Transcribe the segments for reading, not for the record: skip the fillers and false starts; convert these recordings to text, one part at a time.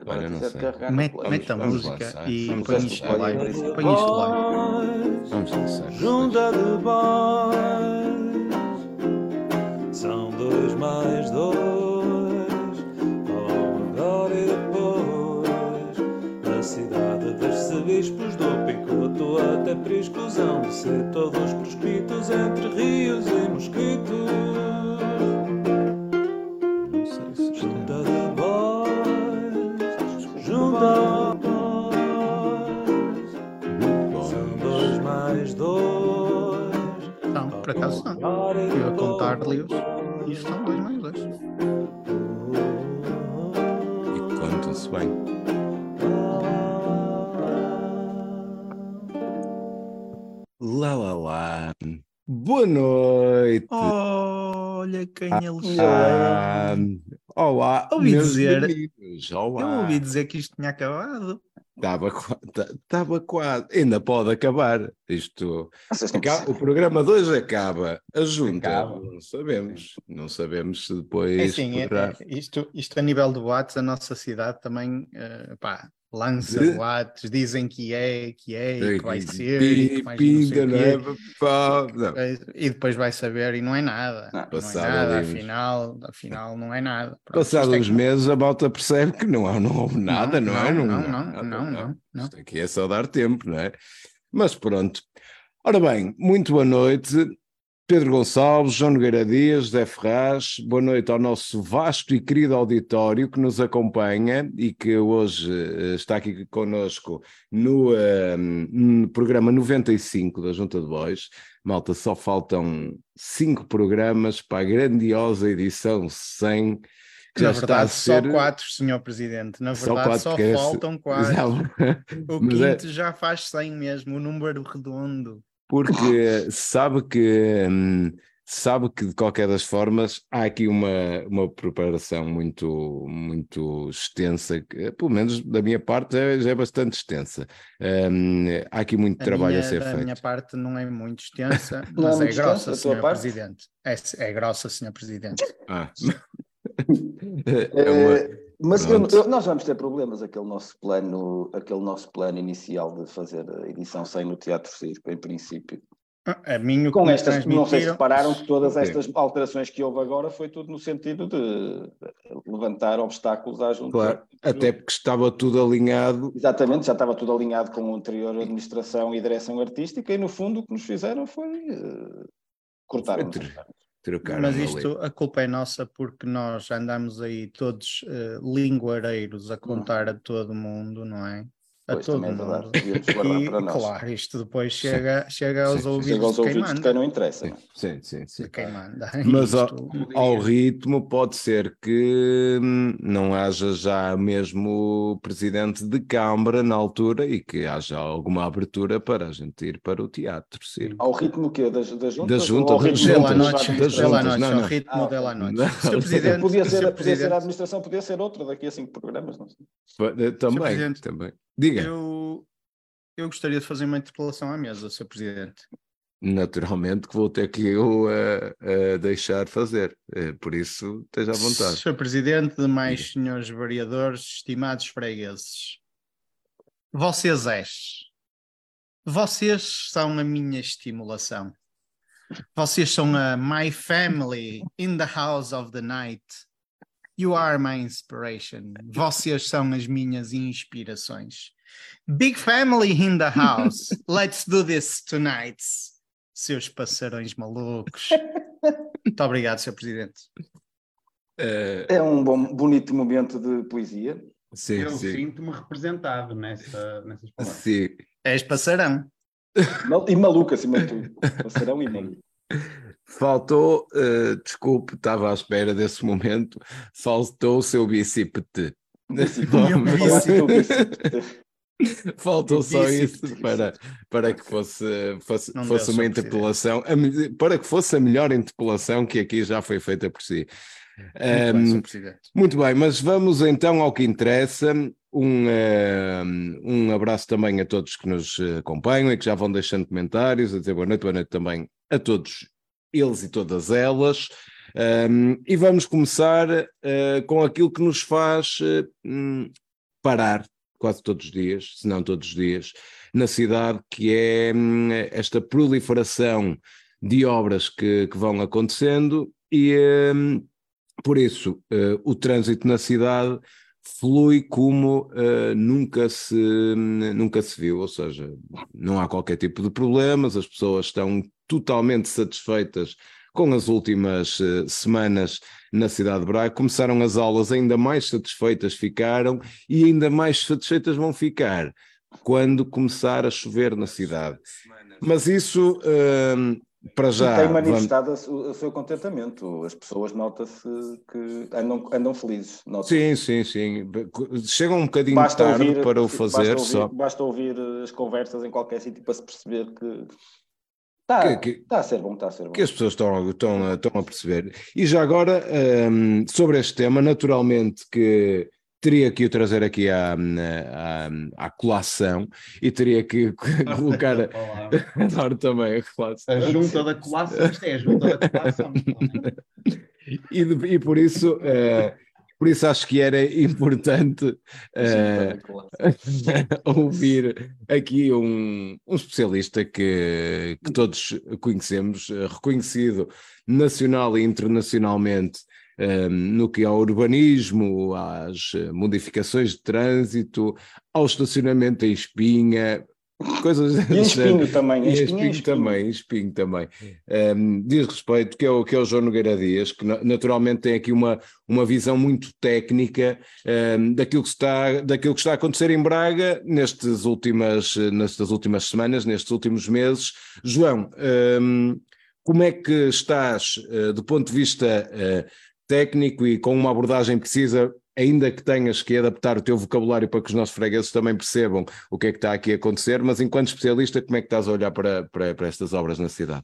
Agora Olha, não quiser sei. carregar no play. Mete a vamos música lançar. e Vamos põe lançar. isto live. Põe isto live. Vamos lançar. Junta de boys, são 2 mais 2, falam agora e depois. A cidade dos arcebispos do Picoto até prescusão de ser todos proscritos entre rios e mosquitos. Não sei se isto Junta de boys, junta de boys, são 2 mais 2. Não, por acaso não. Eu a contar-lhe-os. Isto são 2 mais 2. E contam-se bem. Lá, lá, lá. Boa noite. Olha quem ele Ah, chama. olá, Ouvi meus dizer- meninos. Olá. Eu ouvi dizer que isto tinha acabado. Estava quase. Ainda pode acabar. Isto. Vocês não O programa de hoje acaba. A junta, Acaba. não sabemos. Não sabemos se É depois assim, poderá. isto a nível de boatos, a nossa cidade também lança De- boatos, dizem que é, e que vai ser, e que mais não sei Pinga, o não quê. é? Pá, não. E depois vai saber e não é nada. Não, E não é passado nada, ali afinal não é nada. Pronto, Passados isto é uns que- meses a malta percebe que não houve nada, não é? Não. Isto aqui é só dar tempo, não é? Mas pronto. Ora bem, muito boa noite. Pedro Gonçalves, João Nogueira Dias, José Ferraz, boa noite ao nosso vasto e querido auditório que nos acompanha e que hoje está aqui connosco no programa 95 da Junta de Bois. Malta, só faltam 5 programas para a grandiosa edição 100, que Na já está a verdade, ser... só 4, Senhor Presidente. Na Só verdade, quatro, só porque é- faltam 4. O Mas quinto já faz 100 mesmo, o número redondo. porque sabe que de qualquer das formas há aqui uma preparação muito, muito extensa, que, pelo menos da minha parte já é bastante extensa. Há aqui muito trabalho a ser Da minha feito. parte não é muito extensa, Não é mas é muito grossa, extensa a tua Senhor parte? Presidente. É grossa, Senhor Presidente. Ah. É uma- Mas Pronto. nós vamos ter problemas, aquele nosso plano inicial de fazer a edição 100 no Teatro Circo, em princípio. A mim o que Com me estas, não sei se transmitiram... repararam que todas Sim. estas alterações que houve agora foi tudo no sentido de levantar obstáculos à junta. Claro, até porque estava tudo alinhado. Exatamente, já estava tudo alinhado com a anterior administração e direção artística e no fundo o que nos fizeram foi cortar-nos. Trocaram Mas ali. isto, a culpa é nossa porque nós andamos aí todos linguareiros a contar a todo mundo, não é? A Pois, todo também é verdade, mundo. devíamos guardar E, para nós. claro, isto depois chega aos Sim. ouvidos Chega aos de quem ouvidos de manda. quem não interessa. Não é? Sim. De quem manda. Mas Isto- ao ritmo pode ser que não haja já mesmo presidente de Câmara na altura e que haja alguma abertura para a gente ir para o teatro. Sim. Ao ritmo que das juntas? Da junta, ou ao das ritmo Dela à juntas, noite, das dela à juntas, noite, não. ao ritmo dela à noite. Não. Sr. Presidente, Podia Sr. ser a Presidente, administração, podia ser outra daqui a 5 programas, não sei. Também, Presidente, também. Diga. eu gostaria de fazer uma interpelação à mesa, Sr. Presidente. Naturalmente que vou ter que eu deixar fazer, por isso esteja à vontade. Sr. Presidente, demais Diga. senhores vereadores, estimados fregueses, vocês são a minha estimulação. Vocês são a my family in the house of the night. You are my inspiration. Vocês são as minhas inspirações. Big family in the house. Let's do this tonight. Seus passarões malucos. Muito obrigado, Sr. Presidente. É um bonito momento de poesia. Sim, Eu sim. sinto-me representado nessas palavras. Sim. És passarão. E maluco, acima de tudo. Passarão e maluco. Faltou, desculpe, estava à espera desse momento, faltou o seu bicipete. Faltou só isso para que fosse Não uma deu, Sr. interpelação, para que fosse a melhor interpelação que aqui já foi feita por si. Muito bem, Sr. Presidente. Muito bem, mas vamos então ao que interessa. Um abraço também a todos que nos acompanham e que já vão deixando comentários, a dizer boa noite também a todos eles e todas elas. E vamos começar com aquilo que nos faz parar quase todos os dias, se não todos os dias, na cidade, que é esta proliferação de obras que vão acontecendo e por isso o trânsito na cidade flui como nunca se viu, ou seja, não há qualquer tipo de problemas, as pessoas estão totalmente satisfeitas com as últimas semanas na cidade de Braga. Começaram as aulas, ainda mais satisfeitas ficaram e ainda mais satisfeitas vão ficar quando começar a chover na cidade. Mas isso, para já... E tem manifestado o seu contentamento. As pessoas nota-se que andam felizes. Sim. Chegam um bocadinho tarde para o fazer. Basta ouvir as conversas em qualquer sítio para se perceber que... Está a ser bom. Que as pessoas estão a perceber. E já agora, sobre este tema, naturalmente que teria que o trazer aqui à colação e teria que colocar... Adoro também a colação. A junta da colação, isto é a junta da colação. E por isso... Por isso acho que era importante ouvir aqui um especialista que todos conhecemos, reconhecido nacional e internacionalmente no que é ao urbanismo, às modificações de trânsito, ao estacionamento em Espinha, coisas e em Espinho também. Espinho também. Diz respeito que é o João Nogueira Dias, que naturalmente tem aqui uma visão muito técnica daquilo que está a acontecer em Braga nestas últimas semanas, nestes últimos meses. João, como é que estás do ponto de vista técnico e com uma abordagem precisa, ainda que tenhas que adaptar o teu vocabulário para que os nossos fregueses também percebam o que é que está aqui a acontecer, mas enquanto especialista, como é que estás a olhar para estas obras na cidade?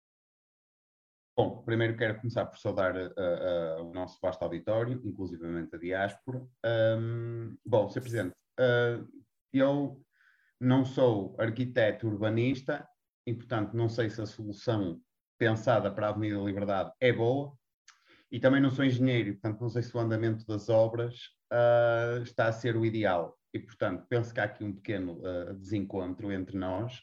Bom, primeiro quero começar por saudar o nosso vasto auditório, inclusivamente a diáspora. Bom, Sr. Presidente, eu não sou arquiteto urbanista e, portanto, não sei se a solução pensada para a Avenida Liberdade é boa. E também não sou engenheiro, portanto não sei se o andamento das obras está a ser o ideal. E, portanto, penso que há aqui um pequeno desencontro entre nós.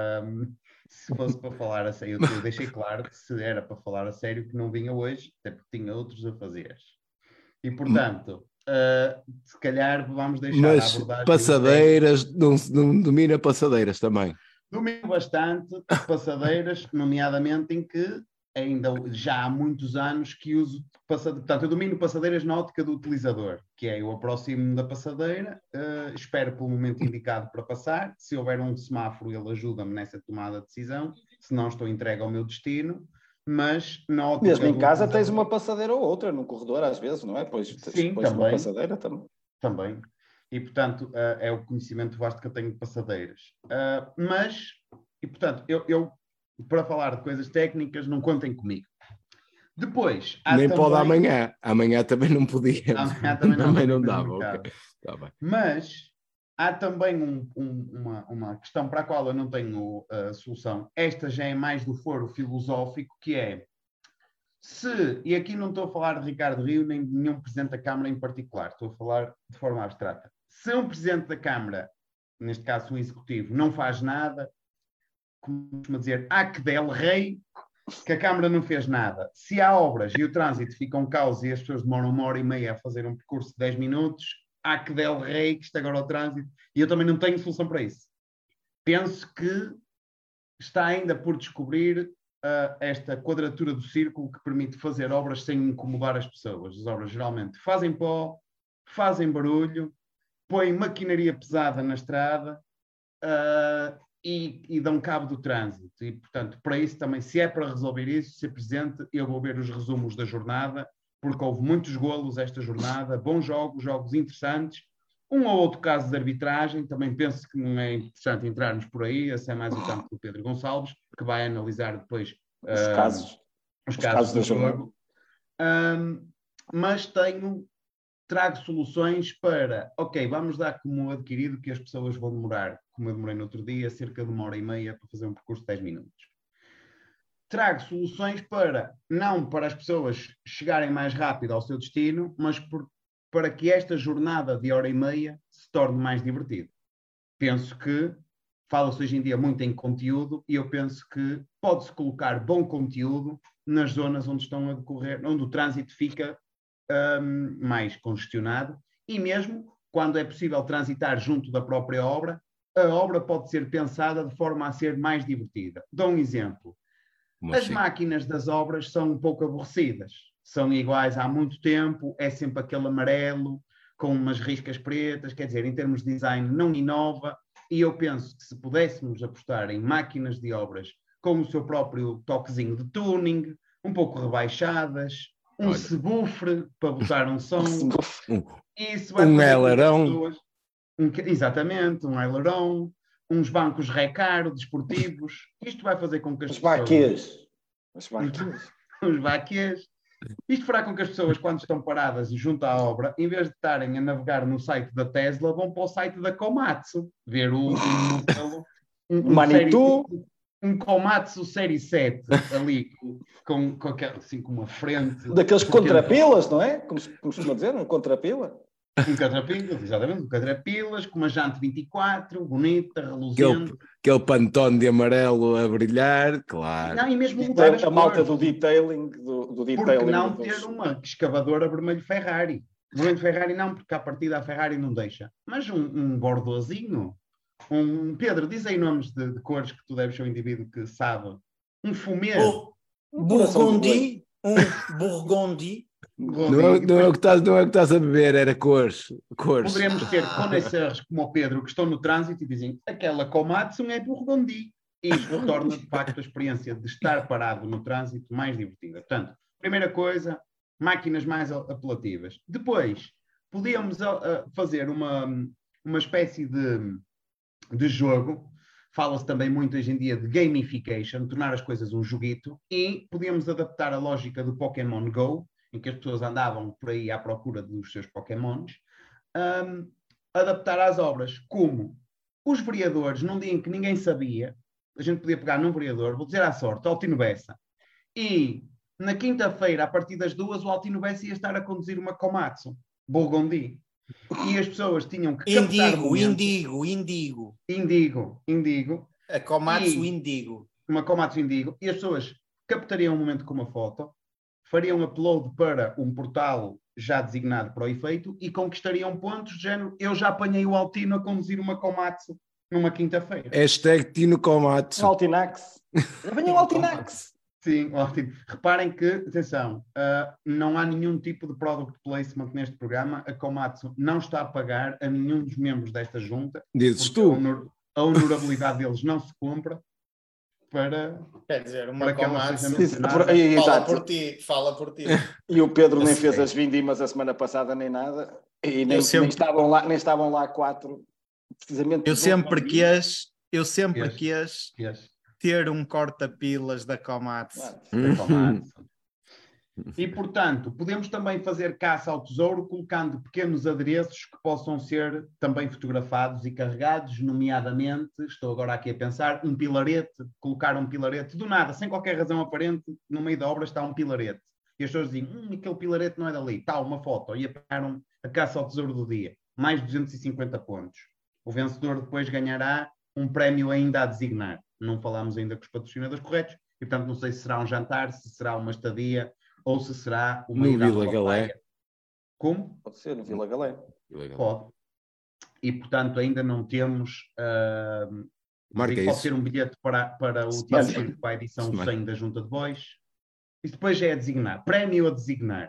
Se fosse para falar a sério, eu deixei claro que se era para falar a sério que não vinha hoje, até porque tinha outros a fazer. E, portanto, se calhar vamos deixar a abordagem... Passadeiras, não domina passadeiras também. Domino bastante passadeiras, nomeadamente em que ainda já há muitos anos que uso passadeiras. Portanto, eu domino passadeiras na ótica do utilizador, que é eu aproximo-me da passadeira, espero pelo momento indicado para passar, se houver um semáforo ele ajuda-me nessa tomada de decisão, se não estou entregue ao meu destino, mas na ótica mesmo em casa tens uma passadeira ou outra no corredor às vezes, não é? Pois, sim, também. Uma passadeira também. E, portanto, é o conhecimento vasto que eu tenho de passadeiras. E, portanto, eu para falar de coisas técnicas, não contem comigo. Depois... Nem também... pode amanhã também não podia. Amanhã também não dava. Okay. Tá bem. Mas há também uma questão para a qual eu não tenho solução. Esta já é mais do foro filosófico, que é e aqui não estou a falar de Ricardo Rio, nem de nenhum Presidente da Câmara em particular, estou a falar de forma abstrata. Se um Presidente da Câmara, neste caso um Executivo, não faz nada, como dizer, que del rei, que a Câmara não fez nada. Se há obras e o trânsito fica um caos e as pessoas demoram 1h30 a fazer um percurso de 10 minutos, que del rei, que está agora o trânsito, e eu também não tenho solução para isso. Penso que está ainda por descobrir esta quadratura do círculo que permite fazer obras sem incomodar as pessoas. As obras geralmente fazem pó, fazem barulho, põem maquinaria pesada na estrada, e dão cabo do trânsito. E, portanto, para isso também, se é para resolver isso, Sr. Presidente, eu vou ver os resumos da jornada, porque houve muitos golos esta jornada, bons jogos interessantes, um ou outro caso de arbitragem, também penso que não é interessante entrarmos por aí, esse é mais o campo do Pedro Gonçalves, que vai analisar depois os casos do jogo. Mas trago soluções para, vamos dar como adquirido que as pessoas vão demorar, como eu demorei no outro dia, cerca de 1h30 para fazer um percurso de 10 minutos. Trago soluções não para as pessoas chegarem mais rápido ao seu destino, mas para que esta jornada de hora e meia se torne mais divertida. Penso que fala-se hoje em dia muito em conteúdo e eu penso que pode-se colocar bom conteúdo nas zonas onde estão a decorrer, onde o trânsito fica mais congestionado, e mesmo quando é possível transitar junto da própria obra, a obra pode ser pensada de forma a ser mais divertida. Dou um exemplo. As máquinas das obras são um pouco aborrecidas. São iguais há muito tempo, é sempre aquele amarelo, com umas riscas pretas, quer dizer, em termos de design não inova, e eu penso que se pudéssemos apostar em máquinas de obras com o seu próprio toquezinho de tuning, um pouco rebaixadas, subwoofer para botar um som, isso vai fazer ailerão. Exatamente, um ailerão, uns bancos recaro desportivos, isto vai fazer com que as os baquês. Isto fará com que as pessoas, quando estão paradas junto à obra, em vez de estarem a navegar no site da Tesla, vão para o site da Komatsu, ver um Komatsu Série 7 ali, com uma frente... Daqueles contrapilas, não é? Como se costuma dizer, um contrapila. Um contrapilas, exatamente, um contrapilas, com uma jante 24, bonita, reluzente. Aquele pantone de amarelo a brilhar, claro. Não, e mesmo mudar as malta do detailing. Porque não ter uma escavadora vermelho Ferrari? Vermelho Ferrari não, porque à partida a Ferrari não deixa. Mas um bordozinho, Pedro, diz aí nomes de cores que tu deves ser um indivíduo que sabe. Um fumê. Burgundy, Burgundy. Não é o que estás a beber, era cores. Poderíamos ter conhecedores como o Pedro que estão no trânsito e dizem aquela Komatsu é Burgundy. E isto torna, de facto, a experiência de estar parado no trânsito mais divertida. Portanto, primeira coisa, máquinas mais apelativas. Depois, podíamos fazer uma espécie de jogo. Fala-se também muito hoje em dia de gamification, tornar as coisas um joguito, e podíamos adaptar a lógica do Pokémon Go, em que as pessoas andavam por aí à procura dos seus Pokémons, adaptar às obras, como os vereadores, num dia em que ninguém sabia, a gente podia pegar num vereador, vou dizer à sorte, Altino Bessa, e na quinta-feira, a partir das 2, o Altino Bessa ia estar a conduzir uma Komatsu, Burgundy, e as pessoas tinham que Indigo. A Komatsu Indigo. Uma Komatsu Indigo, e as pessoas captariam um momento com uma foto, fariam upload para um portal já designado para o efeito e conquistariam pontos de género. Eu já apanhei o Altino a conduzir uma Komatsu numa quinta-feira. Hashtag Tino Komatsu. O Altinax. Apanhei o Altinax. Sim, o Altino. Reparem que, atenção, não há nenhum tipo de product placement neste programa. A Komatsu não está a pagar a nenhum dos membros desta junta. Dizes tu. A honorabilidade deles não se compra. Quer dizer, uma Komatsu fala por ti. E o Pedro nem fez as vindimas a semana passada nem nada, e nem estavam lá 4, precisamente. Eu sempre quis ter um corta-pilas da Komatsu. E, portanto, podemos também fazer caça ao tesouro colocando pequenos adereços que possam ser também fotografados e carregados, nomeadamente, estou agora aqui a pensar, um pilarete, colocar um pilarete, do nada, sem qualquer razão aparente, no meio da obra está um pilarete. E as pessoas dizem, aquele pilarete não é dali, está uma foto, e apanharam a caça ao tesouro do dia, mais 250 pontos. O vencedor depois ganhará um prémio ainda a designar. Não falámos ainda com os patrocinadores corretos, e portanto não sei se será um jantar, se será uma estadia, ou se será uma ida no Vila Galé. Como? Pode ser no Vila Galé. Pode. E, portanto, ainda não temos... pode ser um bilhete para o Team para a edição 100 da Junta de Bois. Isso depois já é a designar. Prémio a designar.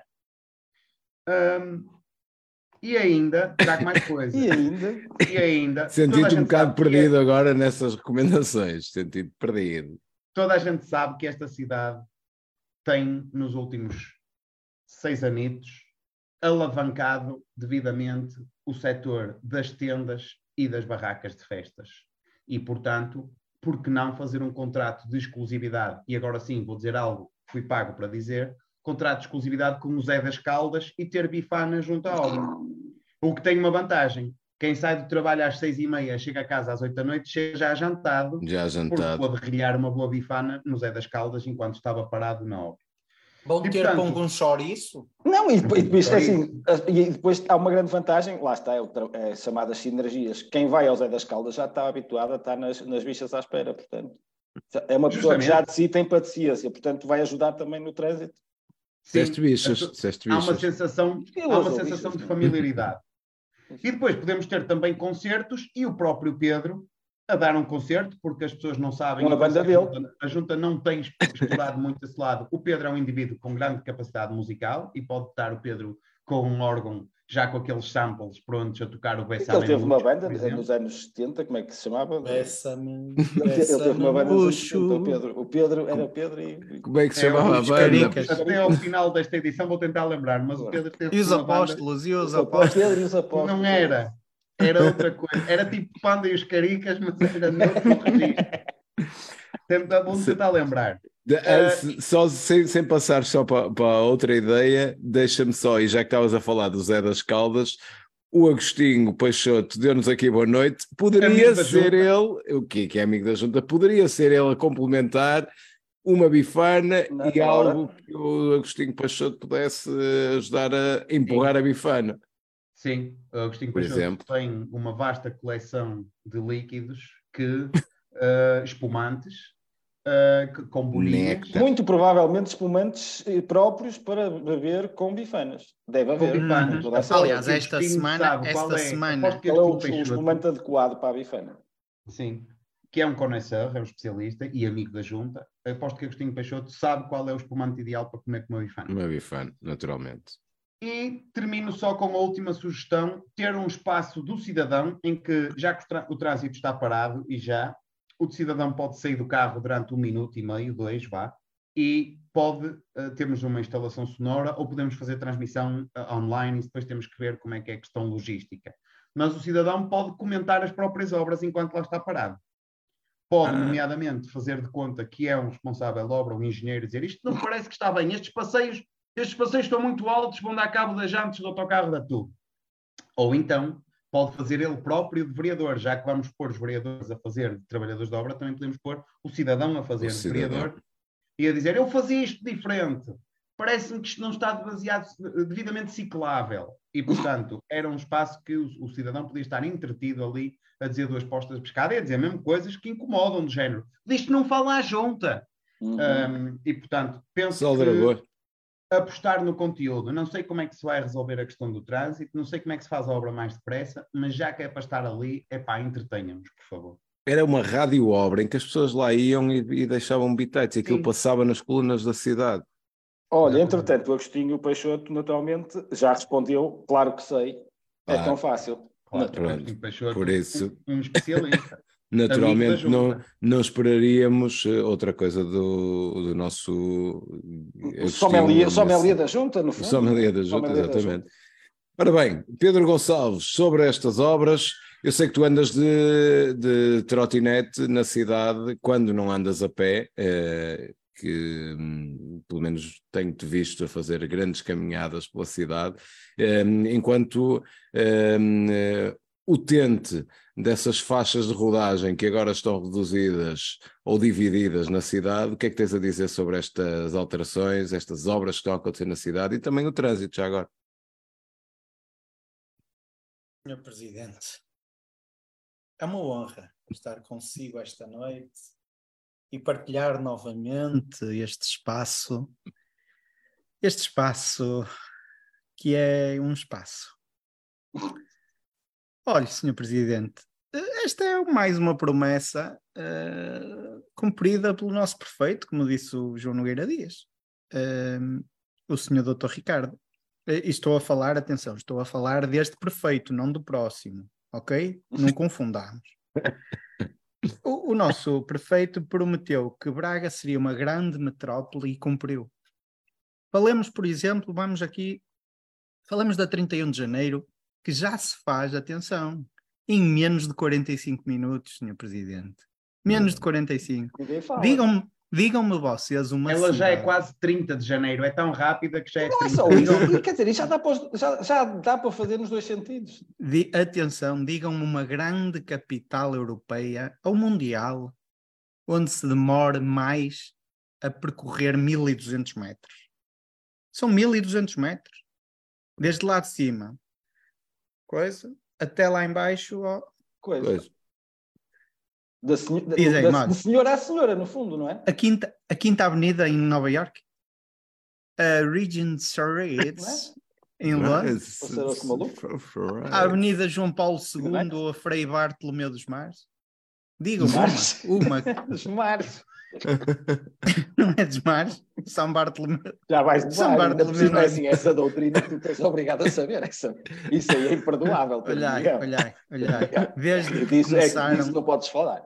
E ainda, trago mais coisas. E ainda. Senti-te um bocado perdido agora nessas recomendações. Senti-te perdido. Toda a gente sabe que esta cidade tem, nos últimos 6 anitos, alavancado devidamente o setor das tendas e das barracas de festas. E, portanto, por que não fazer um contrato de exclusividade? E agora sim, vou dizer algo que fui pago para dizer, contrato de exclusividade com o Zé das Caldas e ter bifana junto à obra. O que tem uma vantagem. Quem sai do trabalho às 6h30, chega a casa às 8 da noite, chega já jantado. Porque pode rilhar uma boa bifana no Zé das Caldas enquanto estava parado na obra. Vão ter pão com chouriço? Não, e depois, assim, e depois há uma grande vantagem, lá está, é chamadas sinergias. Quem vai ao Zé das Caldas já está habituado a estar nas bichas à espera, portanto. É uma pessoa que já de si tem paciência, portanto vai ajudar também no trânsito. Sim, há uma sensação de familiaridade. E depois podemos ter também concertos e o próprio Pedro a dar um concerto, porque as pessoas não sabem. Com a banda dele. A junta não tem explorado muito esse lado. O Pedro é um indivíduo com grande capacidade musical e pode estar o Pedro com um órgão já com aqueles samples prontos a tocar o Bessame. Ele teve uma banda nos anos 70, como é que se chamava? Bessame. Ele teve uma banda nos anos 70, o Pedro era Pedro e... Como é que se chamava a banda? Até ao final desta edição vou tentar lembrar, mas o Pedro teve e os apóstolos, e os apóstolos. Não era outra coisa, era tipo Panda e os Caricas, mas era noutro registro. Vamos tentar lembrar. Só sem passar só para outra ideia, deixa-me só, e já que estavas a falar do Zé das Caldas, o Agostinho Peixoto deu-nos aqui boa noite, poderia ser ele, o que é amigo da junta, poderia ser ele a complementar uma bifana e algo que o Agostinho Peixoto pudesse ajudar a empurrar a bifana. Sim, o Agostinho Peixoto tem uma vasta coleção de líquidos espumantes, com bolinhas. Muito provavelmente espumantes próprios para beber com bifanas. Deve haver. Aliás, esta semana qual é o espumante adequado para a bifana? Sim, que é um connoisseur, é um especialista e amigo da junta. Aposto que Agostinho Peixoto sabe qual é o espumante ideal para comer com uma bifana. Uma bifana, naturalmente. E termino só com a última sugestão, ter um espaço do cidadão em que, já que o trânsito está parado o cidadão pode sair do carro durante 1 minuto e meio, 2, e termos uma instalação sonora ou podemos fazer transmissão online e depois temos que ver como é que é a questão logística. Mas o cidadão pode comentar as próprias obras enquanto lá está parado. Pode, nomeadamente, fazer de conta que é um responsável da obra, um engenheiro, dizer isto não parece que está bem, estes passeios estão muito altos, vão dar cabo das jantes do autocarro da tudo. Ou então, pode fazer ele próprio de vereador, já que vamos pôr os vereadores a fazer de trabalhadores de obra, também podemos pôr o cidadão a fazer de vereador e a dizer, eu fazia isto diferente, parece-me que isto não está devidamente ciclável. E, portanto, era um espaço que o cidadão podia estar entretido ali a dizer 2 postas de pescada e a dizer mesmo coisas que incomodam, do género. Disto não fala à junta. E, portanto, penso que apostar no conteúdo. Não sei como é que se vai resolver a questão do trânsito, não sei como é que se faz a obra mais depressa, mas já que é para estar ali, entretenham-nos, por favor. Era uma rádio-obra em que as pessoas lá iam e deixavam bitites, e aquilo passava nas colunas da cidade. Olha, entretanto, o Agostinho Peixoto, naturalmente, já respondeu, claro que sei, é tão fácil. Claro, Peixoto, por isso, um especialista. Naturalmente não esperaríamos outra coisa do nosso sommelier da junta, no fundo. Sommelier da junta, exatamente. Ora bem, Pedro Gonçalves, sobre estas obras, eu sei que tu andas de trotinete na cidade quando não andas a pé, que pelo menos tenho-te visto a fazer grandes caminhadas pela cidade, enquanto utente dessas faixas de rodagem que agora estão reduzidas ou divididas na cidade, o que é que tens a dizer sobre estas alterações, estas obras que estão a acontecer na cidade e também o trânsito já agora? Senhor Presidente, é uma honra estar consigo esta noite e partilhar novamente este espaço que é um espaço. Olha, Sr. Presidente, esta é mais uma promessa cumprida pelo nosso prefeito, como disse o João Nogueira Dias, o Sr. Dr. Ricardo. E estou a falar deste prefeito, não do próximo, ok? Não confundamos. O nosso prefeito prometeu que Braga seria uma grande metrópole e cumpriu. Falemos, por exemplo, falamos da 31 de janeiro, que já se faz, atenção, em menos de 45 minutos, Sr. Presidente. Menos de 45. Digam-me vocês uma Ela cidade. Já é quase 30 de janeiro, é tão rápida que já é 30. Não é só isso, quer dizer, já dá para fazer nos dois sentidos. Atenção, digam-me uma grande capital europeia ou mundial onde se demore mais a percorrer 1200 metros. São 1200 metros. Desde lá de cima, até lá embaixo, Coisa. Da senhora à senhora, no fundo, não é? A quinta avenida em Nova York, a Regent Street, em Londres, a Avenida João Paulo II ou a Frei Bartolomeu dos Mares. Digam uma. Dos Mares. Não é dos Mares? São Bartolomeu. Já vais de São Bartolomeu, não é assim, essa doutrina que tu tens obrigado a saber. Isso aí é imperdoável. Olhai. Desde que disso, começaram... disso não podes falar.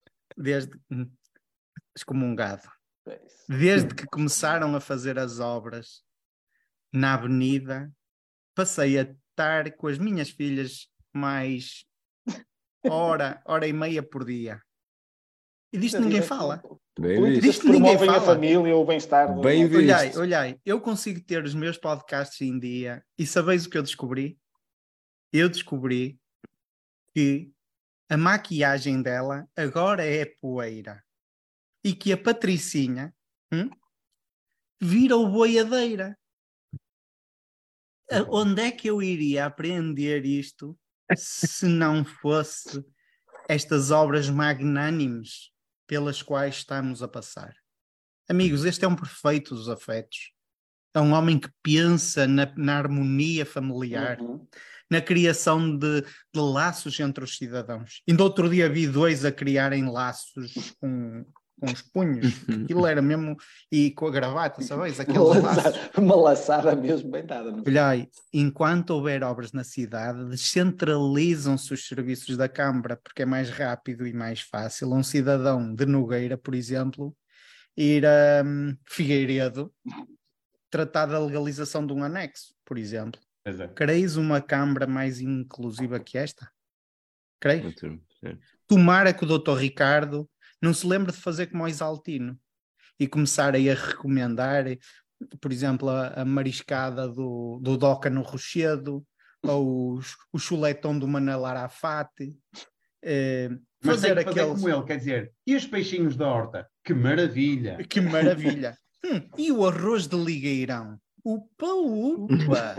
Excomungado. Desde que começaram a fazer as obras na avenida, passei a estar com as minhas filhas mais hora e meia por dia. E disto ninguém fala. Disto ninguém fala. A família, o bem-estar. Olhai, eu consigo ter os meus podcasts em dia e sabeis o que eu descobri? Eu descobri que a maquiagem dela agora é poeira e que a Patricinha virou boiadeira. Onde é que eu iria aprender isto se não fosse estas obras magnânimes pelas quais estamos a passar? Amigos, este é um perfeito dos afetos. É um homem que pensa na harmonia familiar, na criação de laços entre os cidadãos. Ainda outro dia vi dois a criarem laços com os punhos. Aquilo era mesmo... E com a gravata, sabes? Aqueles laços. Uma laçada mesmo bem dada. Olhai, enquanto houver obras na cidade, descentralizam-se os serviços da Câmara, porque é mais rápido e mais fácil. Um cidadão de Nogueira, por exemplo, ir a Figueiredo tratar da legalização de um anexo, por exemplo. Quereis uma Câmara mais inclusiva que esta? Quereis? Tomara que o Dr. Ricardo não se lembre de fazer como o Isaltino e começar aí a recomendar, por exemplo, a mariscada do Doca no Rochedo, ou o chuletão do Manel Arafate. Mas tem que fazer como ele, quer dizer, e os peixinhos da horta? Que maravilha! Que maravilha! E o arroz de ligueirão? Upa!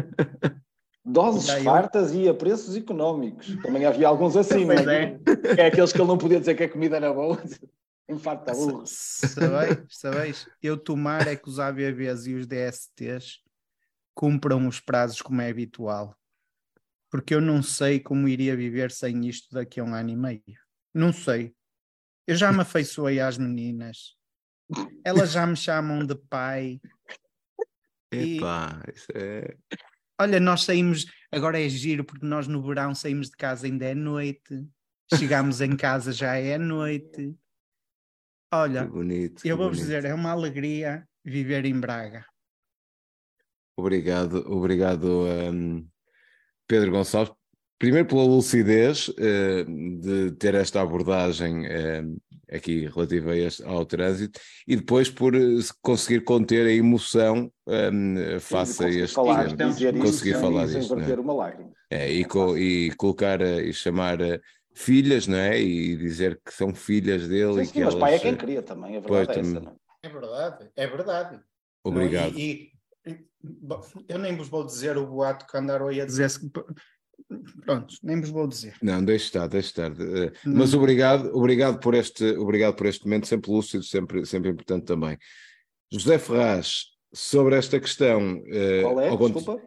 Doses fartas e a preços económicos. Também havia alguns assim, mas é aqueles que ele não podia dizer que a comida era boa. Infarta burro. Sabeis? Eu tomara é que os ABBs e os DSTs cumpram os prazos como é habitual. Porque eu não sei como iria viver sem isto daqui a 1 ano e meio. Não sei. Eu já me afeiçoei às meninas. Elas já me chamam de pai. Epá, isso é... Olha, nós saímos, agora é giro, porque nós no verão saímos de casa ainda é noite, chegamos em casa já é noite. Olha, que bonito, eu vou-vos dizer, é uma alegria viver em Braga. Obrigado, Pedro Gonçalves. Primeiro pela lucidez de ter esta abordagem aqui relativa ao trânsito e depois por conseguir conter a emoção face a este tema. Conseguir falar disto. Uma lágrima. E colocar e chamar filhas, não é? E dizer que são filhas dele. Sim, mas pai é quem queria também, a verdade é essa, não é? É verdade. Obrigado. Eu nem vos vou dizer o boato que andaram aí a dizer. Pronto, nem vos vou dizer. Não, deixe estar. Mas obrigado por este momento, sempre lúcido, sempre importante também. José Ferraz, sobre esta questão... Qual é? Desculpa?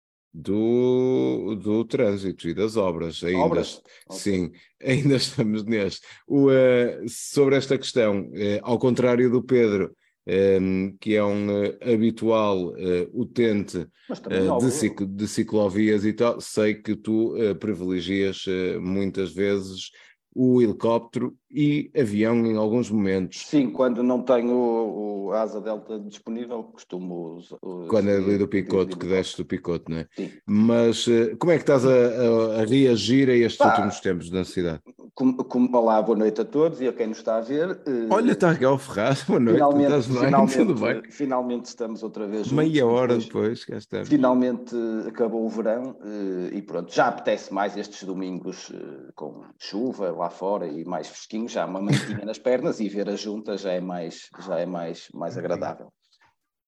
Do trânsito e das obras. Sim, ainda estamos neste. Sobre esta questão, ao contrário do Pedro, que é um habitual utente de ciclovias e tal, sei que tu privilegias muitas vezes o helicóptero e avião em alguns momentos. Sim, quando não tenho o Asa Delta disponível, costumo... Quando é ali do Picote, que desce do Picote, não é? Sim. Mas como é que estás a reagir a estes últimos tempos da cidade? Olá, boa noite a todos e a quem nos está a ver. Olha, está aqui ao Ferraz, boa noite. Tudo bem? Finalmente estamos outra vez juntos. Meia hora depois, cá estamos. Finalmente acabou o verão e pronto, já apetece mais estes domingos com chuva lá fora e mais fresquinho, já uma mantinha nas pernas e ver as juntas já é mais agradável.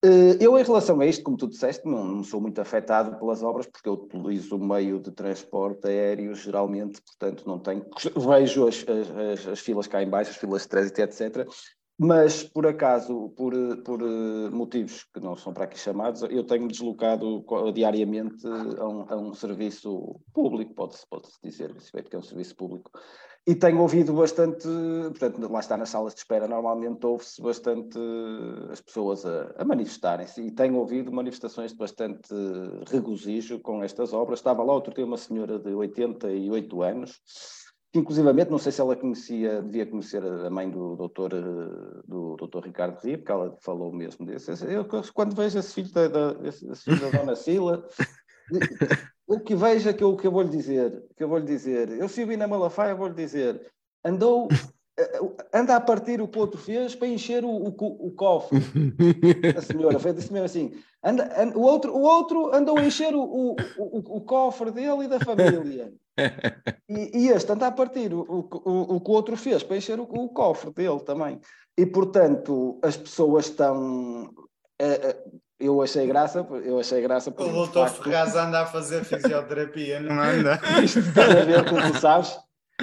Eu, em relação a isto, como tu disseste, não sou muito afetado pelas obras, porque eu utilizo o meio de transporte aéreo geralmente, portanto não tenho... Vejo as filas cá em baixo, as filas de trânsito, etc. Mas, por acaso, por motivos que não são para aqui chamados, eu tenho deslocado diariamente a um serviço público, pode-se dizer, que é um serviço público. E tenho ouvido bastante, portanto, lá está nas salas de espera, normalmente ouve-se bastante as pessoas a manifestarem-se, e tenho ouvido manifestações de bastante regozijo com estas obras. Estava lá outro dia uma senhora de 88 anos, que inclusivamente, não sei se ela devia conhecer a mãe do doutor Ricardo Rio, porque ela falou mesmo disso. Eu, quando vejo esse filho da Dona Sila... O que veja que eu vou-lhe dizer, eu se o vi na Malafaia, vou-lhe dizer, anda a partir o que o outro fez para encher o cofre. A senhora disse mesmo assim, o outro andou a encher o cofre dele e da família. E este anda a partir o que o outro fez para encher o cofre dele também. E, portanto, as pessoas estão... Eu achei graça porque... O doutor Ferraz anda a fazer fisioterapia, não anda? Isto tem a ver com o que tu sabes.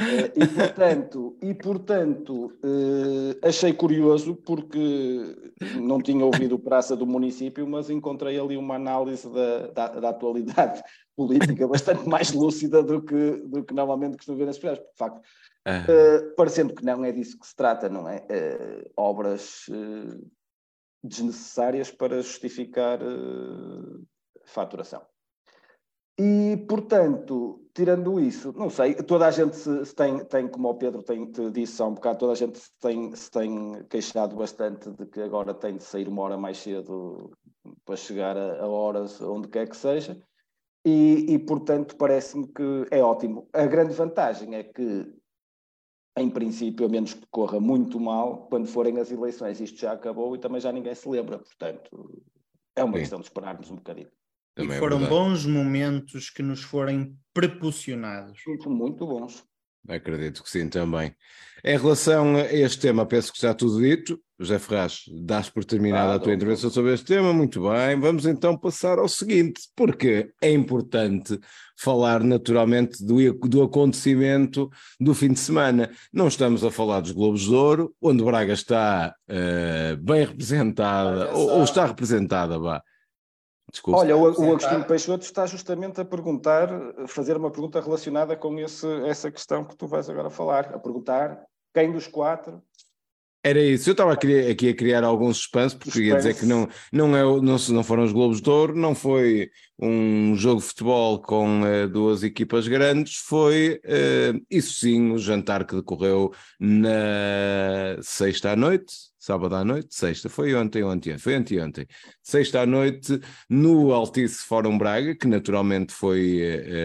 E portanto, achei curioso porque não tinha ouvido o Praça do município, mas encontrei ali uma análise da atualidade política bastante mais lúcida do que normalmente costumo ver nas pessoas. De facto, parecendo que não é disso que se trata, não é? Obras... desnecessárias para justificar faturação. E, portanto, tirando isso, não sei, toda a gente se tem, como o Pedro te disse há um bocado, toda a gente se tem queixado bastante de que agora tem de sair uma hora mais cedo para chegar a horas onde quer que seja, e portanto, parece-me que é ótimo. A grande vantagem é que, em princípio, a menos que corra muito mal, quando forem as eleições, isto já acabou e também já ninguém se lembra. Portanto, é uma questão de esperarmos um bocadinho. Também e foram bons momentos que nos forem proporcionados. Muito bons. Acredito que sim, também. Em relação a este tema, penso que está tudo dito. José Ferraz, dás por terminada a tua intervenção sobre este tema. Muito bem. Vamos então passar ao seguinte, porque é importante falar naturalmente do acontecimento do fim de semana. Não estamos a falar dos Globos de Ouro, onde Braga está bem representada, ou está representada, vá. Desculpa. Olha, o Agostinho Peixoto está justamente a fazer uma pergunta relacionada com essa questão que tu vais agora falar, a perguntar quem dos quatro... Era isso, eu estava aqui a criar algum suspense, porque ia dizer que não foram os Globos de Ouro, não foi um jogo de futebol com duas equipas grandes, foi, isso sim, o jantar que decorreu na sexta à noite, sábado à noite, sexta, foi anteontem, sexta à noite, no Altice Fórum Braga, que naturalmente foi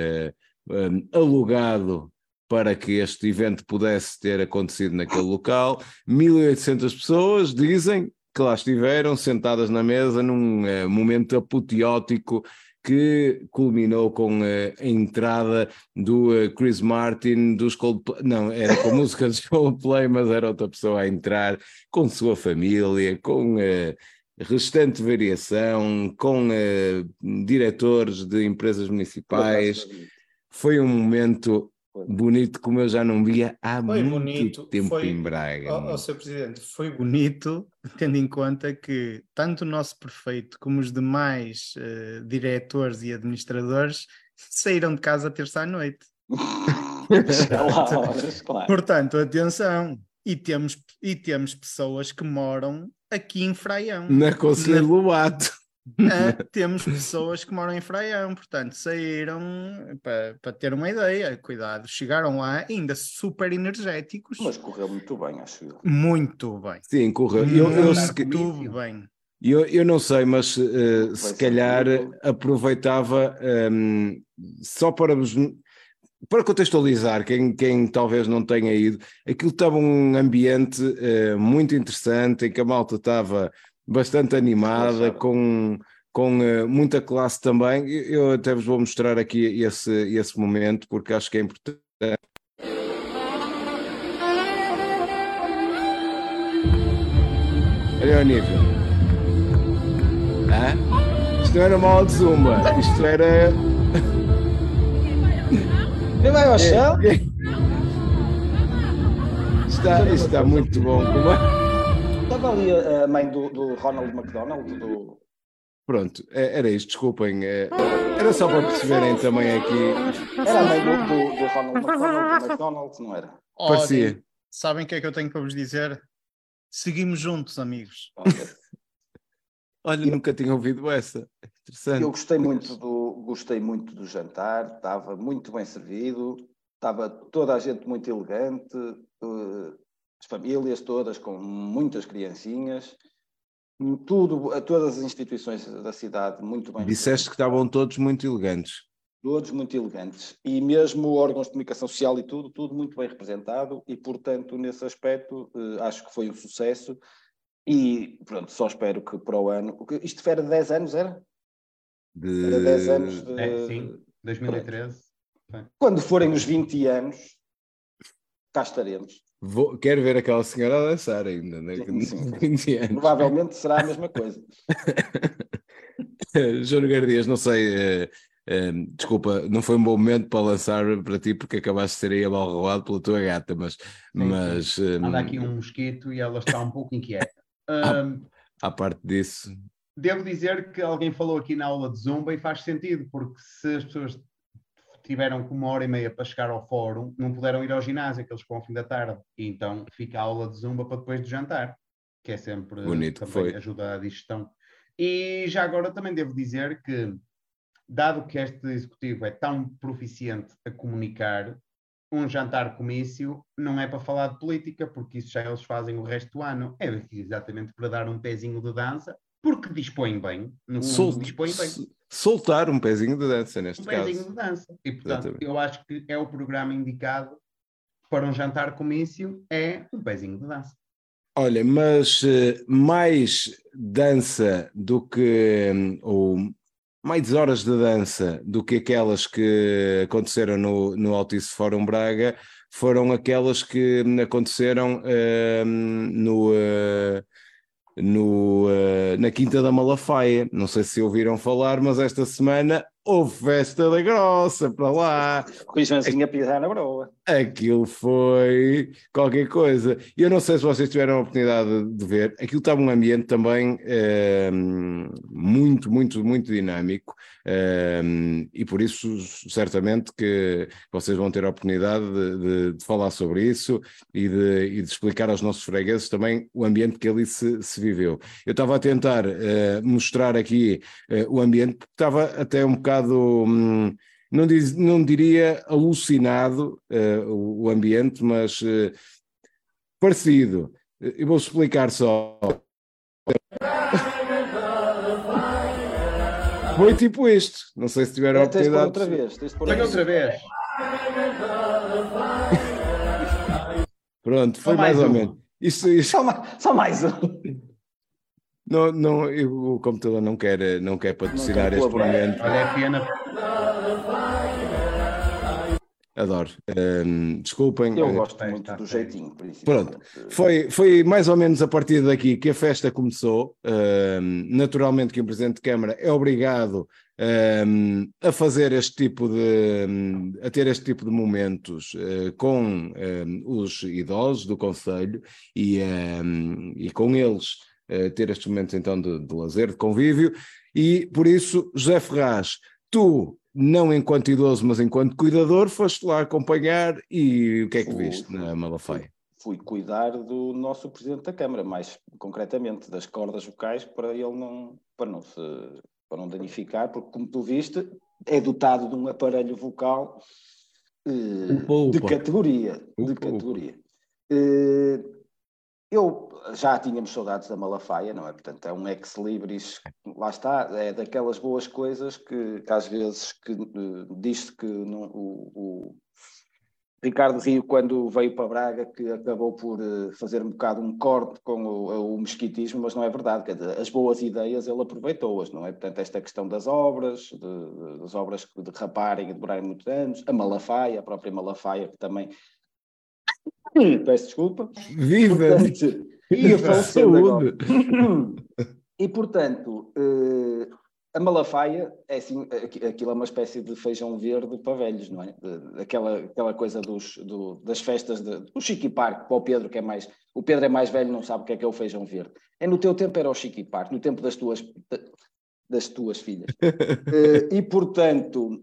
alugado para que este evento pudesse ter acontecido naquele local. 1.800 pessoas, dizem, que lá estiveram sentadas na mesa num momento apoteótico que culminou com a entrada do Chris Martin, dos Coldplay, não, era com música dos Coldplay, mas era outra pessoa a entrar com sua família, com restante variação, com diretores de empresas municipais. Foi um momento bonito como eu já não via há muito tempo em Braga. Sr. Presidente, foi bonito, tendo em conta que tanto o nosso prefeito como os demais diretores e administradores saíram de casa terça à noite. Claro. Portanto, atenção, e temos pessoas que moram aqui em Fraião. Na Conselho do Lobato. Temos pessoas que moram em Fraião, portanto saíram para ter uma ideia, cuidado, chegaram lá ainda super energéticos. Mas correu muito bem, acho eu. Muito bem. Sim, correu. Muito bem. Eu não sei, mas se calhar aproveitava só para contextualizar quem talvez não tenha ido, aquilo estava um ambiente muito interessante, em que a malta estava bastante animada, com muita classe também. Eu até vos vou mostrar aqui esse momento, porque acho que é importante. Olha o nível. Isto não era uma aula de zumba, isto era... Quem vai ao chão? Isto está muito bom. Como é? Estava ali a mãe do Ronald McDonald, Pronto, era isto, desculpem. Era só para perceberem também aqui. Era a mãe do Ronald McDonald, do McDonald's, não era? Parecia. Sabem o que é que eu tenho para vos dizer? Seguimos juntos, amigos. Olha, nunca tinha ouvido essa. Interessante. Eu gostei muito do jantar, estava muito bem servido, estava toda a gente muito elegante, as famílias todas com muitas criancinhas, todas as instituições da cidade muito bem. Disseste que estavam todos muito elegantes. Todos muito elegantes. E mesmo órgãos de comunicação social e tudo muito bem representado e, portanto, nesse aspecto, acho que foi um sucesso. E pronto, só espero que para o ano... Isto era de 10 anos, era? Era 10 anos de... Sim, 2013. Quando forem os 20 anos, cá estaremos. Quero ver aquela senhora a dançar ainda, né? Sim. 20 anos. Provavelmente será a mesma coisa. João Gardias, não sei... desculpa, não foi um bom momento para lançar para ti porque acabaste de ser aí abalroado pela tua gata, mas anda aqui um mosquito e ela está um pouco inquieta. À parte disso, devo dizer que alguém falou aqui na aula de Zumba e faz sentido, porque se as pessoas tiveram com 1h30 para chegar ao fórum, não puderam ir ao ginásio, que eles ficam ao fim da tarde, e então fica a aula de Zumba para depois do jantar, que é sempre bonito, também foi. Ajuda à digestão. E já agora também devo dizer que, dado que este executivo é tão proficiente a comunicar, um jantar comício não é para falar de política, porque isso já eles fazem o resto do ano. É exatamente para dar um pezinho de dança, porque dispõem bem. Dispõem bem. Soltar um pezinho de dança, neste caso. Um pezinho de dança. E, portanto, exatamente. Eu acho que é o programa indicado para um jantar comício, é um pezinho de dança. Olha, mas mais dança do que... ou mais horas de dança do que aquelas que aconteceram no Altice Fórum Braga foram aquelas que aconteceram na Quinta da Malafaia. Não sei se ouviram falar, mas esta semana houve festa da grossa para lá. Rui Joãozinho a pisar na broa. Aquilo foi qualquer coisa. E eu não sei se vocês tiveram a oportunidade de ver. Aquilo estava um ambiente também muito, muito, muito dinâmico. E por isso, certamente, que vocês vão ter a oportunidade de falar sobre isso e de explicar aos nossos fregueses também o ambiente que ali se viveu. Eu estava a tentar mostrar aqui o ambiente, porque estava até um bocado... Não diria alucinado o ambiente, mas parecido. Eu vou explicar só. Foi tipo isto. Não sei se tiveram a oportunidade. Tens de pôr outra vez. Pronto, foi mais ou menos. Isso. Só mais um. Não, o computador não quer patrocinar este momento. Olha, é pena. Adoro. Desculpem. Eu gosto muito do jeitinho, pronto, foi mais ou menos a partir daqui que a festa começou. Naturalmente que o Presidente de Câmara é obrigado a fazer a ter este tipo de momentos com os idosos do Conselho e com eles ter estes momentos então de lazer, de convívio, e por isso, José Ferraz, tu, não enquanto idoso, mas enquanto cuidador, foste lá acompanhar e o que é que viste na Malafaia? Fui cuidar do nosso Presidente da Câmara, mais concretamente das cordas vocais, para ele não danificar, porque como tu viste, é dotado de um aparelho vocal de categoria. Eu já tínhamos saudades da Malafaia, não é? Portanto, é um ex-libris, lá está, é daquelas boas coisas que às vezes diz-se que o Ricardo Rio, quando veio para Braga, que acabou por fazer um bocado um corte com o mesquitismo, mas não é verdade. Quer dizer, as boas ideias ele aproveitou-as, não é? Portanto, esta questão das obras, das obras que derraparem e demorarem muitos anos, a Malafaia, a própria Malafaia, que também... Peço desculpa. Viva! Portanto, ia falecendo agora. E, portanto, a Malafaia, é assim, aquilo é uma espécie de feijão verde para velhos, não é? Aquela coisa das festas do Chiqui Parque, para o Pedro, que é mais... O Pedro é mais velho, não sabe o que é o feijão verde. No teu tempo era o Chiqui Parque, no tempo das tuas filhas. E, portanto,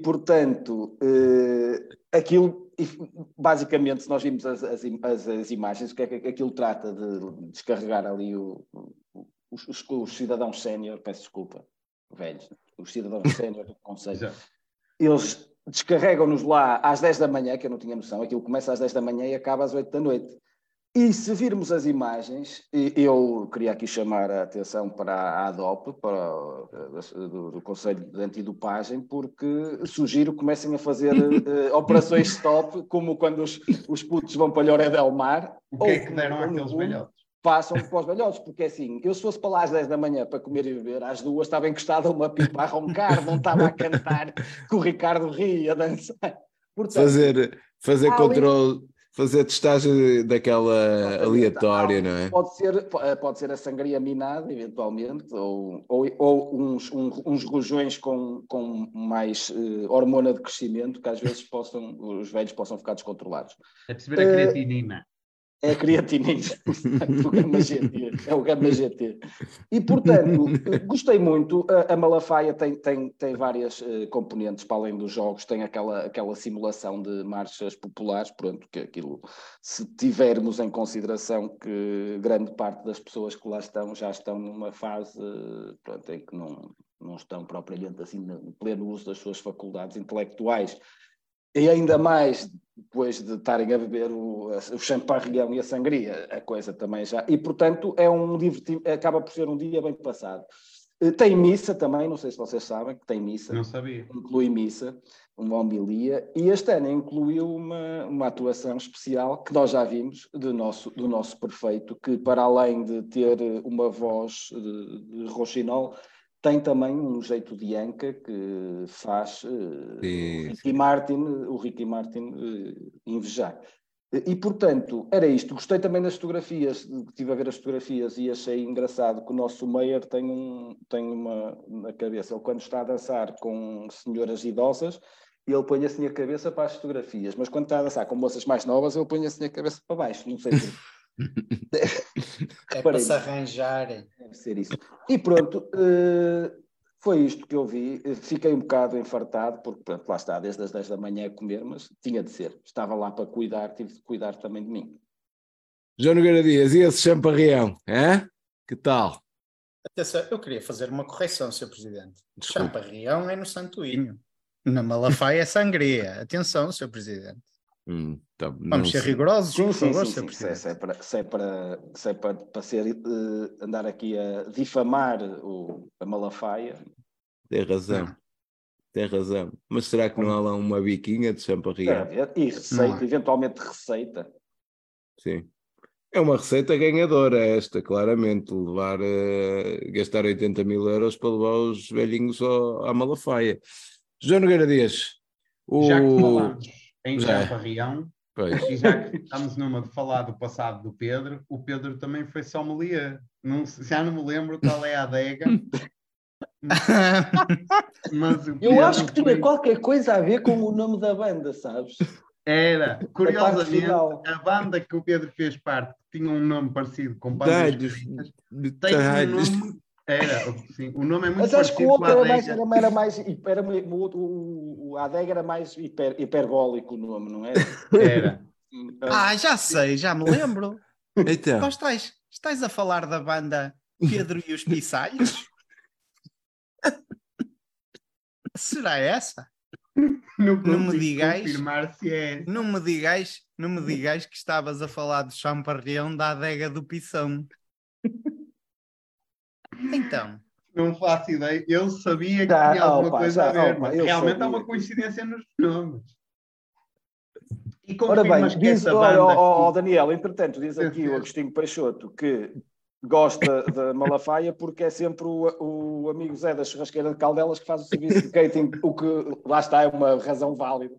aquilo... Basicamente, se nós vimos as imagens, o que é que aquilo trata de descarregar ali os cidadãos sénior, peço desculpa, velhos, os cidadãos sénior do Conselho, eles descarregam-nos lá às 10 da manhã, que eu não tinha noção, aquilo começa às 10 da manhã e acaba às 8 da noite. E se virmos as imagens, eu queria aqui chamar a atenção para a ADOP, do Conselho de Antidopagem, porque sugiro que comecem a fazer operações stop, como quando os putos vão para Lloret del Mar. O que é que deram àqueles velhotes? Passam para os velhotes, porque assim, eu se fosse para lá às 10 da manhã para comer e beber, às 2 estava encostado a uma pipa a roncar, não estava a cantar, que o Ricardo ria a dançar. Portanto, fazer controle... Fazer testagem daquela aleatória, não é? Pode ser a sangria minada, eventualmente, ou uns rojões com mais hormona de crescimento, que às vezes os velhos possam ficar descontrolados. É perceber a creatinina. É a creatinina, o Gama GT, é o Gama GT. E, portanto, gostei muito. A Malafaia tem várias componentes, para além dos jogos, tem aquela simulação de marchas populares, pronto, que aquilo, se tivermos em consideração que grande parte das pessoas que lá estão já estão numa fase, pronto, em que não estão propriamente assim no pleno uso das suas faculdades intelectuais, e ainda mais depois de estarem a beber o champarrião e a sangria, a coisa também já... E, portanto, acaba por ser um dia bem passado. Tem missa também, não sei se vocês sabem que tem missa. Não sabia. Inclui missa, uma homilia, e este ano incluiu uma atuação especial que nós já vimos do nosso prefeito, que para além de ter uma voz de rouxinol, tem também um jeito de anca que faz o Ricky Martin invejar. E, portanto, era isto. Gostei também das fotografias, estive a ver as fotografias e achei engraçado que o nosso Meyer tem uma na cabeça. Ele, quando está a dançar com senhoras idosas, ele põe assim a cabeça para as fotografias, mas quando está a dançar com moças mais novas, ele põe assim a cabeça para baixo. Não sei se... É para se arranjar. Deve ser isso. E pronto, foi isto que eu vi. Fiquei um bocado enfartado, porque pronto, lá está, desde as 10 da manhã a comer, mas tinha de ser. Estava lá para cuidar, tive de cuidar também de mim. João Nogueira Dias, e esse champarrião? Que tal? Atenção, eu queria fazer uma correção, Sr. Presidente. Champarrião é no Santoinho. Na Malafaia é sangria. Atenção, Sr. Presidente. Vamos ser rigorosos, por favor, Sr. Presidente. Se é para andar aqui a difamar a Malafaia. Tem razão. Mas será que não há lá uma biquinha de champarrião? E receita, eventualmente receita. Sim. É uma receita ganhadora esta, claramente. Gastar 80 mil euros para levar os velhinhos à Malafaia. João Nogueira Dias. Já que falamos em champarrião, e já que estamos numa de falar do passado do Pedro, o Pedro também foi sommelier. Já não me lembro qual é a adega. Mas eu acho que tinha qualquer coisa a ver com o nome da banda, sabes? Era, curiosamente, a banda que o Pedro fez parte tinha um nome parecido com bandas tem um nome. Sim, o nome é muito parecido. Mas acho que o outro a adega era mais hiperbólico o nome, não era? Era. Já sei, já me lembro. Então. Estás a falar da banda Pedro e os Pissalhos? Será essa? Não me digais confirmar se é. Não me digais que estavas a falar do champarrião da adega do Pição. Então. Não faço ideia. Eu sabia que tinha alguma coisa a ver, mas realmente há uma coincidência nos nomes. E ora bem, diz, Daniel, entretanto, diz aqui o Agostinho Peixoto que gosta da Malafaia porque é sempre o amigo Zé da Churrasqueira de Caldelas que faz o serviço de catering, o que lá está, é uma razão válida.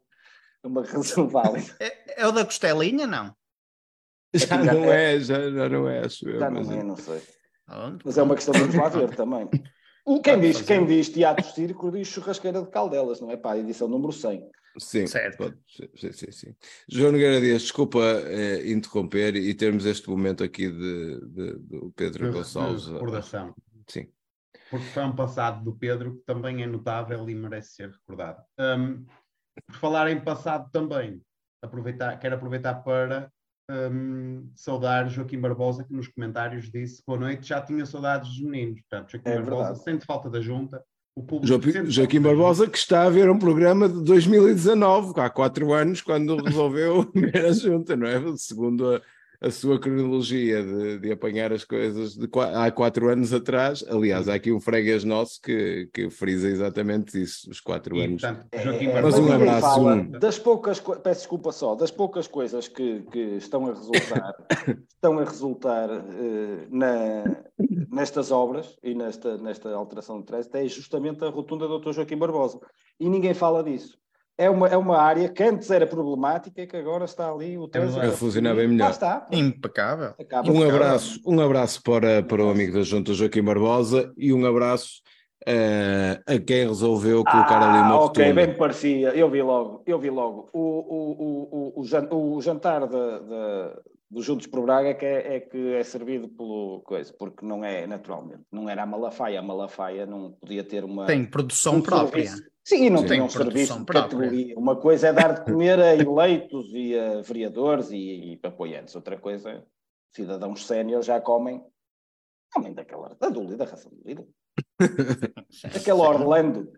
É o da costelinha, não? Já não é, acho eu. Já não é, não sei. Mas é uma questão de nos lá ver também. Quem diz teatro circo diz churrasqueira de Caldelas, não é? Para a edição número 100. Sim, certo. Sim. João Nogueira Dias, desculpa interromper e termos este momento aqui do Pedro Gonçalves. De recordação. Sim. Porque foi um passado do Pedro que também é notável e merece ser recordado. Por falar em passado também, quero aproveitar para saudar Joaquim Barbosa, que nos comentários disse boa noite, já tinha saudades dos meninos. Portanto, Joaquim Barbosa sente falta da junta. O público Joaquim Barbosa, que está a ver um programa de 2019, há 4 anos, quando resolveu ver a junta, não é? Segundo a sua cronologia de apanhar as coisas há 4 anos atrás. Aliás, há aqui um freguês nosso que frisa exatamente isso, os 4 anos. Portanto, mas um abraço. Peço desculpa só, das poucas coisas que estão a resultar nestas obras e nesta alteração de trânsito é justamente a rotunda do Dr. Joaquim Barbosa. E ninguém fala disso. É uma área que antes era problemática e que agora está ali o trânsito a funcionar bem melhor. Está. Impecável. Um abraço para o amigo da junta Joaquim Barbosa e um abraço a quem resolveu colocar ali uma rotunda. Ok, bem me parecia. Eu vi logo. O jantar dos Juntos por Braga que é servido pelo coisa, porque não é naturalmente. Não era a Malafaia não podia ter uma... Tem produção própria. Serviço. Sim, e não tem um serviço de categoria. Uma coisa é dar de comer a eleitos e a vereadores e apoiantes. Outra coisa, cidadãos séniores já comem da Dúlia, da raça do Lidl. Aquele Orlando.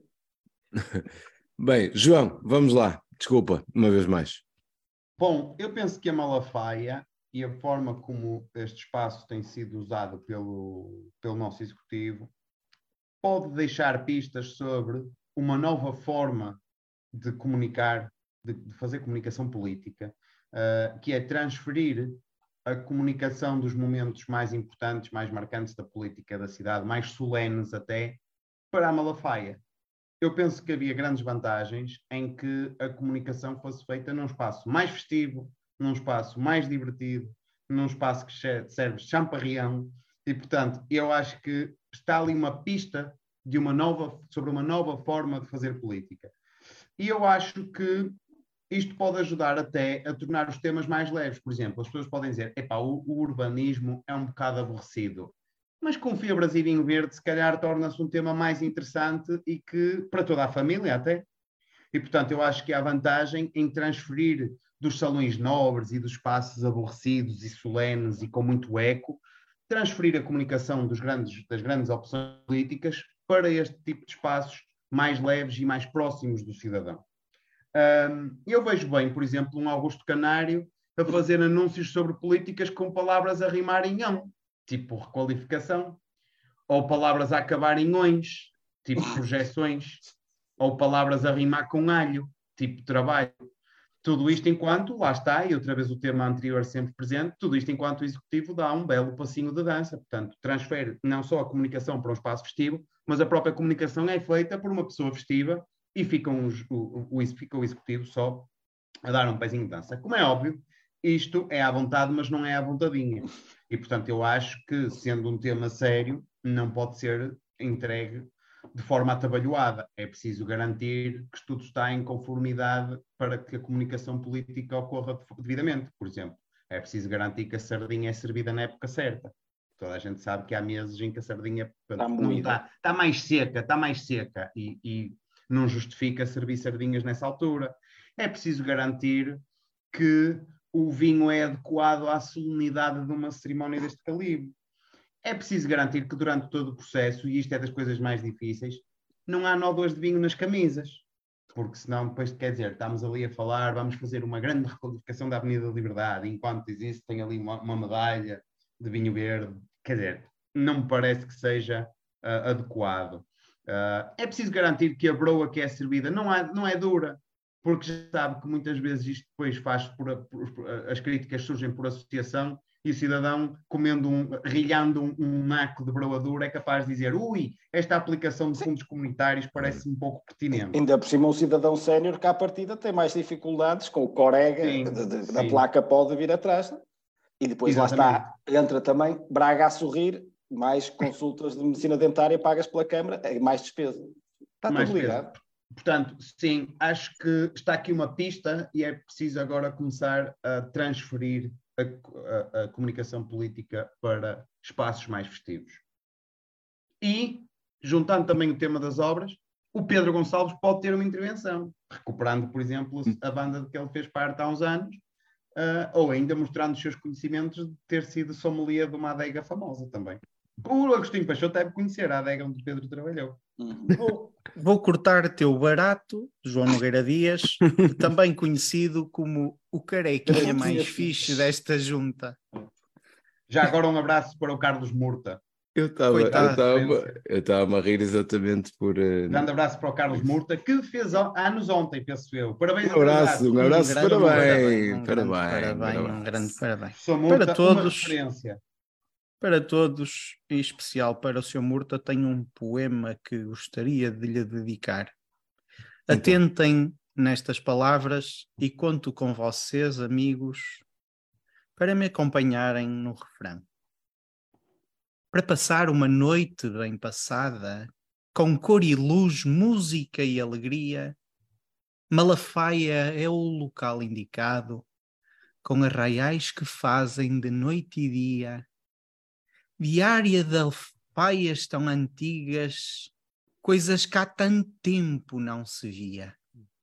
Bem, João, vamos lá. Desculpa, uma vez mais. Bom, eu penso que a Malafaia e a forma como este espaço tem sido usado pelo nosso executivo pode deixar pistas sobre uma nova forma de comunicar, de fazer comunicação política, que é transferir a comunicação dos momentos mais importantes, mais marcantes da política da cidade, mais solenes até, para a Malafaia. Eu penso que havia grandes vantagens em que a comunicação fosse feita num espaço mais festivo, num espaço mais divertido, num espaço que serve de champarrião, e, portanto, eu acho que está ali uma pista sobre uma nova forma de fazer política. E eu acho que isto pode ajudar até a tornar os temas mais leves. Por exemplo, as pessoas podem dizer, o urbanismo é um bocado aborrecido, mas com fibras e vinho verde se calhar torna-se um tema mais interessante e que, para toda a família até. E, portanto, eu acho que há vantagem em transferir dos salões nobres e dos espaços aborrecidos e solenes e com muito eco, transferir a comunicação das grandes opções políticas para este tipo de espaços mais leves e mais próximos do cidadão. Eu vejo bem, por exemplo, um Augusto Canário a fazer anúncios sobre políticas com palavras a rimar em ão, tipo requalificação, ou palavras a acabar em ões, tipo projeções, ou palavras a rimar com alho, tipo trabalho. Tudo isto enquanto, lá está, e outra vez o tema anterior sempre presente, tudo isto enquanto o executivo dá um belo passinho de dança. Portanto, transfere não só a comunicação para um espaço festivo, mas a própria comunicação é feita por uma pessoa festiva e fica o executivo só a dar um pezinho de dança. Como é óbvio, isto é à vontade, mas não é à vontadinha. E, portanto, eu acho que, sendo um tema sério, não pode ser entregue de forma atabalhoada. É preciso garantir que tudo está em conformidade para que a comunicação política ocorra devidamente. Por exemplo, é preciso garantir que a sardinha é servida na época certa. Toda a gente sabe que há meses em que a sardinha está mais seca e não justifica servir sardinhas nessa altura. É preciso garantir que o vinho é adequado à solenidade de uma cerimónia deste calibre. É preciso garantir que durante todo o processo, e isto é das coisas mais difíceis, não há nódoas de vinho nas camisas. Porque senão depois, quer dizer, estamos ali a falar, vamos fazer uma grande requalificação da Avenida da Liberdade, enquanto existe, tem ali uma medalha de vinho verde. Quer dizer, não me parece que seja adequado. É preciso garantir que a broa que é servida não é dura, porque já sabe que muitas vezes isto depois as críticas surgem por associação, e o cidadão, rilhando um naco de broa dura, é capaz de dizer esta aplicação de fundos comunitários parece um pouco pertinente. Ainda por cima um cidadão sénior que à partida tem mais dificuldades com o corega da placa pode vir atrás. E depois Exatamente. Lá está, entra também Braga a sorrir mais consultas de medicina dentária pagas pela Câmara, é mais despesa. Está tudo ligado. Portanto, sim, acho que está aqui uma pista e é preciso agora começar a transferir a comunicação política para espaços mais festivos. E, juntando também o tema das obras, o Pedro Gonçalves pode ter uma intervenção, recuperando, por exemplo, a banda de que ele fez parte há uns anos, ou ainda mostrando os seus conhecimentos de ter sido sommelier de uma adega famosa também. O Agostinho Peixoto deve conhecer a adega onde o Pedro trabalhou. Vou cortar teu barato, João Nogueira Dias, também conhecido como o carequinha mais fixe desta junta. Já agora um abraço para o Carlos Murta. Eu estava a rir exatamente por... Grande abraço para o Carlos Murta, que fez anos ontem, penso eu. Parabéns. Um abraço, parabéns. Um grande parabéns. Para todos, para todos, em especial para o Sr. Murta, tenho um poema que gostaria de lhe dedicar. Então. Atentem nestas palavras e conto com vocês, amigos, para me acompanharem no refrão. Para passar uma noite bem passada, com cor e luz, música e alegria, Malafaia é o local indicado, com arraiais que fazem de noite e dia. Diária de alfaias tão antigas, coisas que há tanto tempo não se via.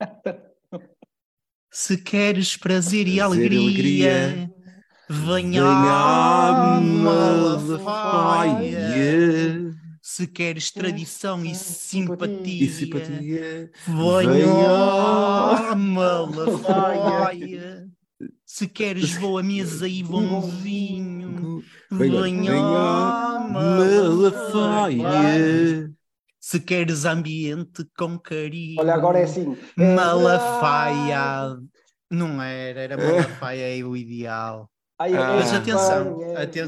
Se queres prazer e alegria, venha à Malafaia. Se queres tradição e simpatia, venha à Malafaia. Se queres boa mesa e bom vinho, venha à Malafaia. Se queres ambiente com carinho, olha, agora é assim. Malafaia. Não era Malafaia é o ideal. Mas atenção.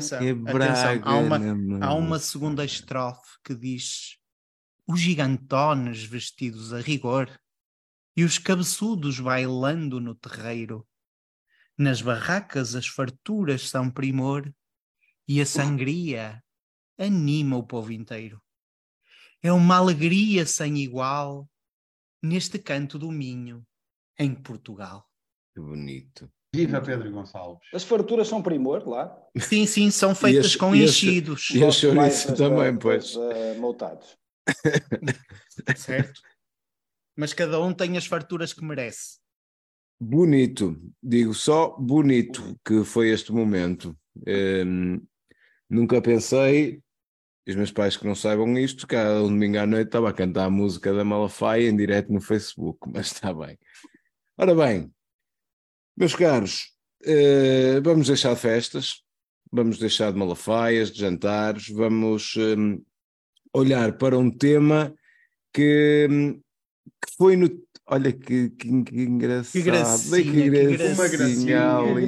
Há uma segunda estrofe que diz: os gigantones vestidos a rigor e os cabeçudos bailando no terreiro. Nas barracas as farturas são primor e a sangria anima o povo inteiro. É uma alegria sem igual neste canto do Minho, em Portugal. Que bonito. Viva Pedro Gonçalves. As farturas são primor lá? Sim, são feitas com enchidos. E a chouriço também, pois. Montados. Certo. Mas cada um tem as farturas que merece. Bonito, digo só bonito que foi este momento. Nunca pensei, os meus pais que não saibam isto, que um domingo à noite estava a cantar a música da Malafaia em direto no Facebook, mas está bem. Ora bem, meus caros, vamos deixar de festas, vamos deixar de malafaias, de jantares, vamos olhar para um tema que foi no... Olha que engraçado. Que gracinha.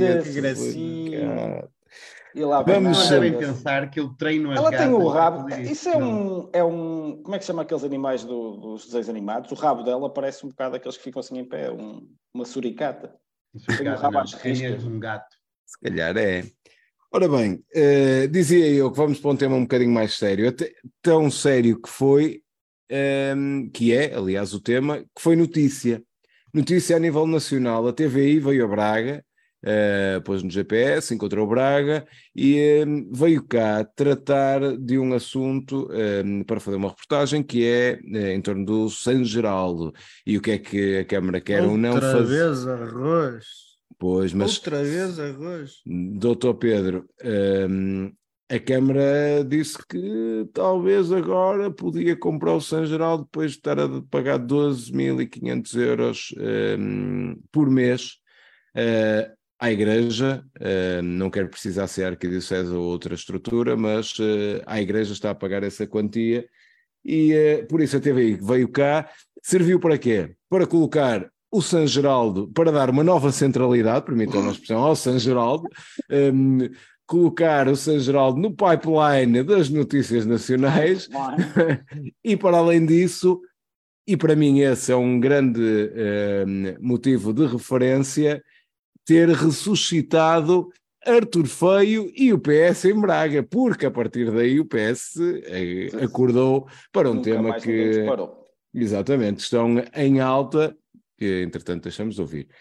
E lá vamos devem pensar que eu treino as ela gatas. Tem o rabo. Isso é um... Como é que se chama aqueles animais dos desenhos animados? O rabo dela parece um bocado aqueles que ficam assim em pé. Uma suricata. Tem o rabo às riscas. Um gato. Se calhar é. Ora bem, dizia eu que vamos para um tema um bocadinho mais sério. Até tão sério que foi... que é, aliás, o tema, que foi notícia a nível nacional. A TVI veio a Braga, pôs no GPS, encontrou Braga e veio cá tratar de um assunto para fazer uma reportagem que é em torno do San Geraldo e o que é que a Câmara quer ou não fazer. Outra vez arroz. Pois, mas... Outra vez arroz. Doutor Pedro... a Câmara disse que talvez agora podia comprar o San Geraldo depois de estar a pagar 12.500 euros por mês à Igreja. Não quero precisar ser a Arquidiocese ou outra estrutura, mas a Igreja está a pagar essa quantia e por isso a TVI veio cá. Serviu para quê? Para colocar o San Geraldo, para dar uma nova centralidade, permitam uma expressão, ao San Geraldo, colocar o San Geraldo no pipeline das notícias nacionais e para além disso, e para mim esse é um grande motivo de referência, ter ressuscitado Artur Feio e o PS em Braga, porque a partir daí o PS acordou para um tema que... Exatamente, estão em alta, que entretanto deixamos de ouvir.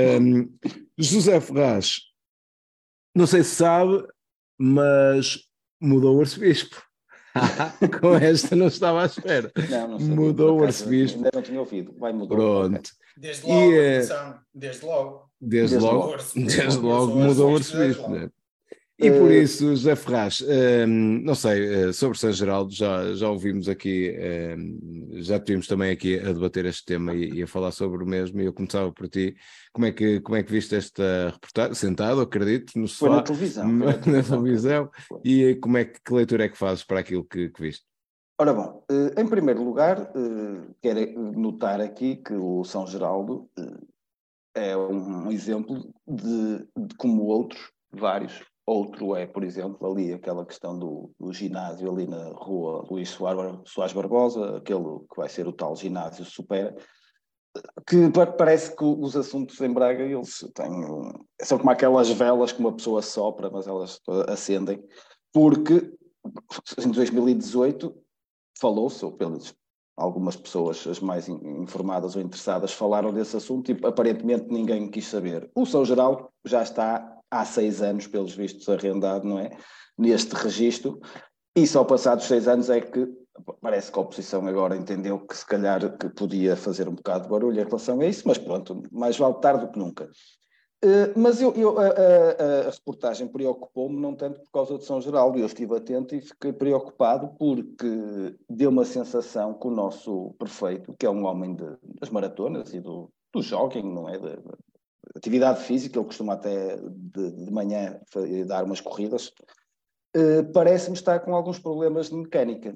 José Ferraz, não sei se sabe, mas mudou o arcebispo. Com esta não estava à espera. Não sabia, mudou o arcebispo. Ainda não tinha ouvido. Vai mudar. Pronto. Desde logo, desde logo mudou o arcebispo. Né? E por isso, José Ferraz, não sei, sobre São Geraldo já ouvimos aqui, já tivemos também aqui a debater este tema e a falar sobre o mesmo, e eu começava por ti. Como é que viste esta reportagem? Sentado, acredito, no sofá, na televisão. Na televisão. E que leitura é que fazes para aquilo que viste? Ora bom, em primeiro lugar, quero notar aqui que o São Geraldo é um exemplo de como outros, vários. Outro é, por exemplo, ali aquela questão do ginásio ali na rua Luís Soares Barbosa, aquele que vai ser o tal ginásio Supera, que parece que os assuntos em Braga, eles são como aquelas velas que uma pessoa sopra, mas elas acendem, porque em 2018 falou-se, ou pelo menos algumas pessoas, as mais informadas ou interessadas, falaram desse assunto e aparentemente ninguém quis saber. O São Geraldo já está há 6 anos, pelos vistos, arrendado, não é? Neste registro, e só passados 6 anos é que parece que a oposição agora entendeu que se calhar que podia fazer um bocado de barulho em relação a isso, mas pronto, mais vale tarde do que nunca. Mas a reportagem preocupou-me não tanto por causa de São Geraldo, eu estive atento e fiquei preocupado porque deu uma sensação que o nosso prefeito, que é um homem das maratonas e do jogging, não é? Atividade física, ele costuma até de manhã dar umas corridas, parece-me estar com alguns problemas de mecânica.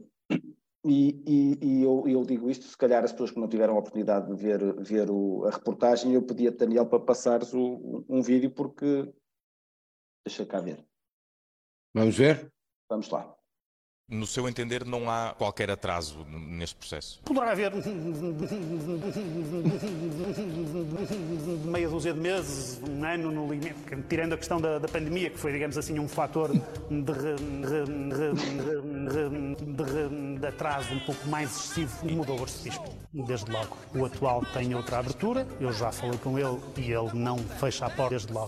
E eu digo isto, se calhar as pessoas que não tiveram a oportunidade de ver a reportagem, eu pedi a Daniel para passares um vídeo, porque... Deixa cá ver. Vamos ver? Vamos lá. No seu entender, não há qualquer atraso neste processo? Poderá haver meia dúzia de meses, um ano no limite, tirando a questão da pandemia, que foi, digamos assim, um fator de atraso um pouco mais excessivo. Mudou o arcebispo, desde logo. O atual tem outra abertura, eu já falei com ele e ele não fecha a porta desde logo.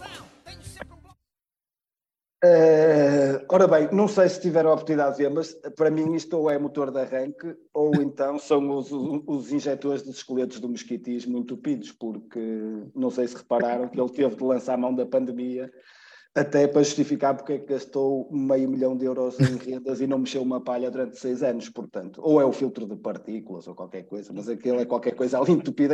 Ora bem, não sei se tiveram a oportunidade de ver, mas para mim isto ou é motor de arranque ou então são os injetores dos esqueletos do mosquitismo entupidos, porque não sei se repararam que ele teve de lançar a mão da pandemia até para justificar porque é que gastou €500 mil em rendas e não mexeu uma palha durante 6 anos, portanto, ou é o filtro de partículas ou qualquer coisa, mas aquele é qualquer coisa ali entupida.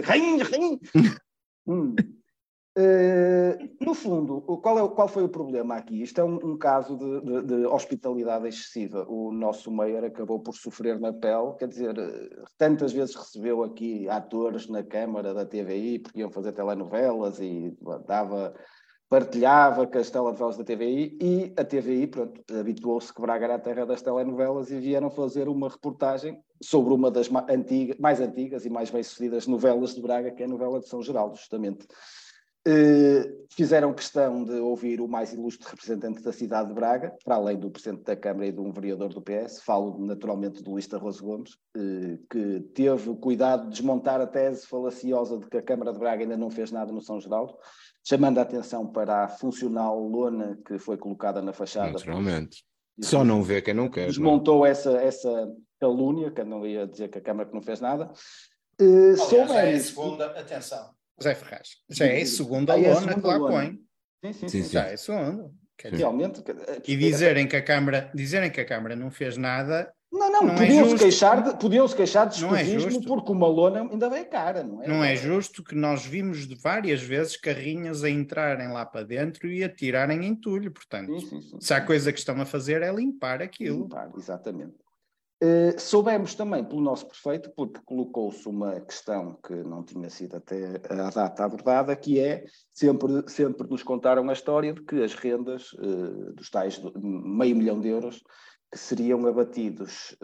No fundo, qual foi o problema aqui? Isto é um caso de hospitalidade excessiva. O nosso mayor acabou por sofrer na pele, quer dizer, tantas vezes recebeu aqui atores na Câmara da TVI porque iam fazer telenovelas e partilhava com as telenovelas da TVI, e a TVI, pronto, habituou-se que Braga era a terra das telenovelas e vieram fazer uma reportagem sobre uma das mais antigas e mais bem-sucedidas novelas de Braga, que é a novela de São Geraldo, justamente. Fizeram questão de ouvir o mais ilustre representante da cidade de Braga, para além do Presidente da Câmara e de um vereador do PS, falo naturalmente do Luís Tarroso Gomes, que teve o cuidado de desmontar a tese falaciosa de que a Câmara de Braga ainda não fez nada no São Geraldo, chamando a atenção para a funcional lona que foi colocada na fachada. Naturalmente. Só não vê quem não quer. Desmontou essa calúnia, que não ia dizer que a Câmara que não fez nada. Já é a segunda, atenção, José Ferraz, já é a segunda lona que lá põe. Sim. Já é a segunda. Realmente. E dizerem que a Câmara não fez nada... Não podiam-se queixar de escusismo porque uma lona ainda bem cara, não é? Não é justo que nós vimos de várias vezes carrinhas a entrarem lá para dentro e a tirarem entulho, portanto, se há coisa que estão a fazer é limpar aquilo. Exatamente. Soubemos também pelo nosso prefeito, porque colocou-se uma questão que não tinha sido até a data abordada, que é, sempre nos contaram a história de que as rendas dos tais €500 mil que seriam abatidos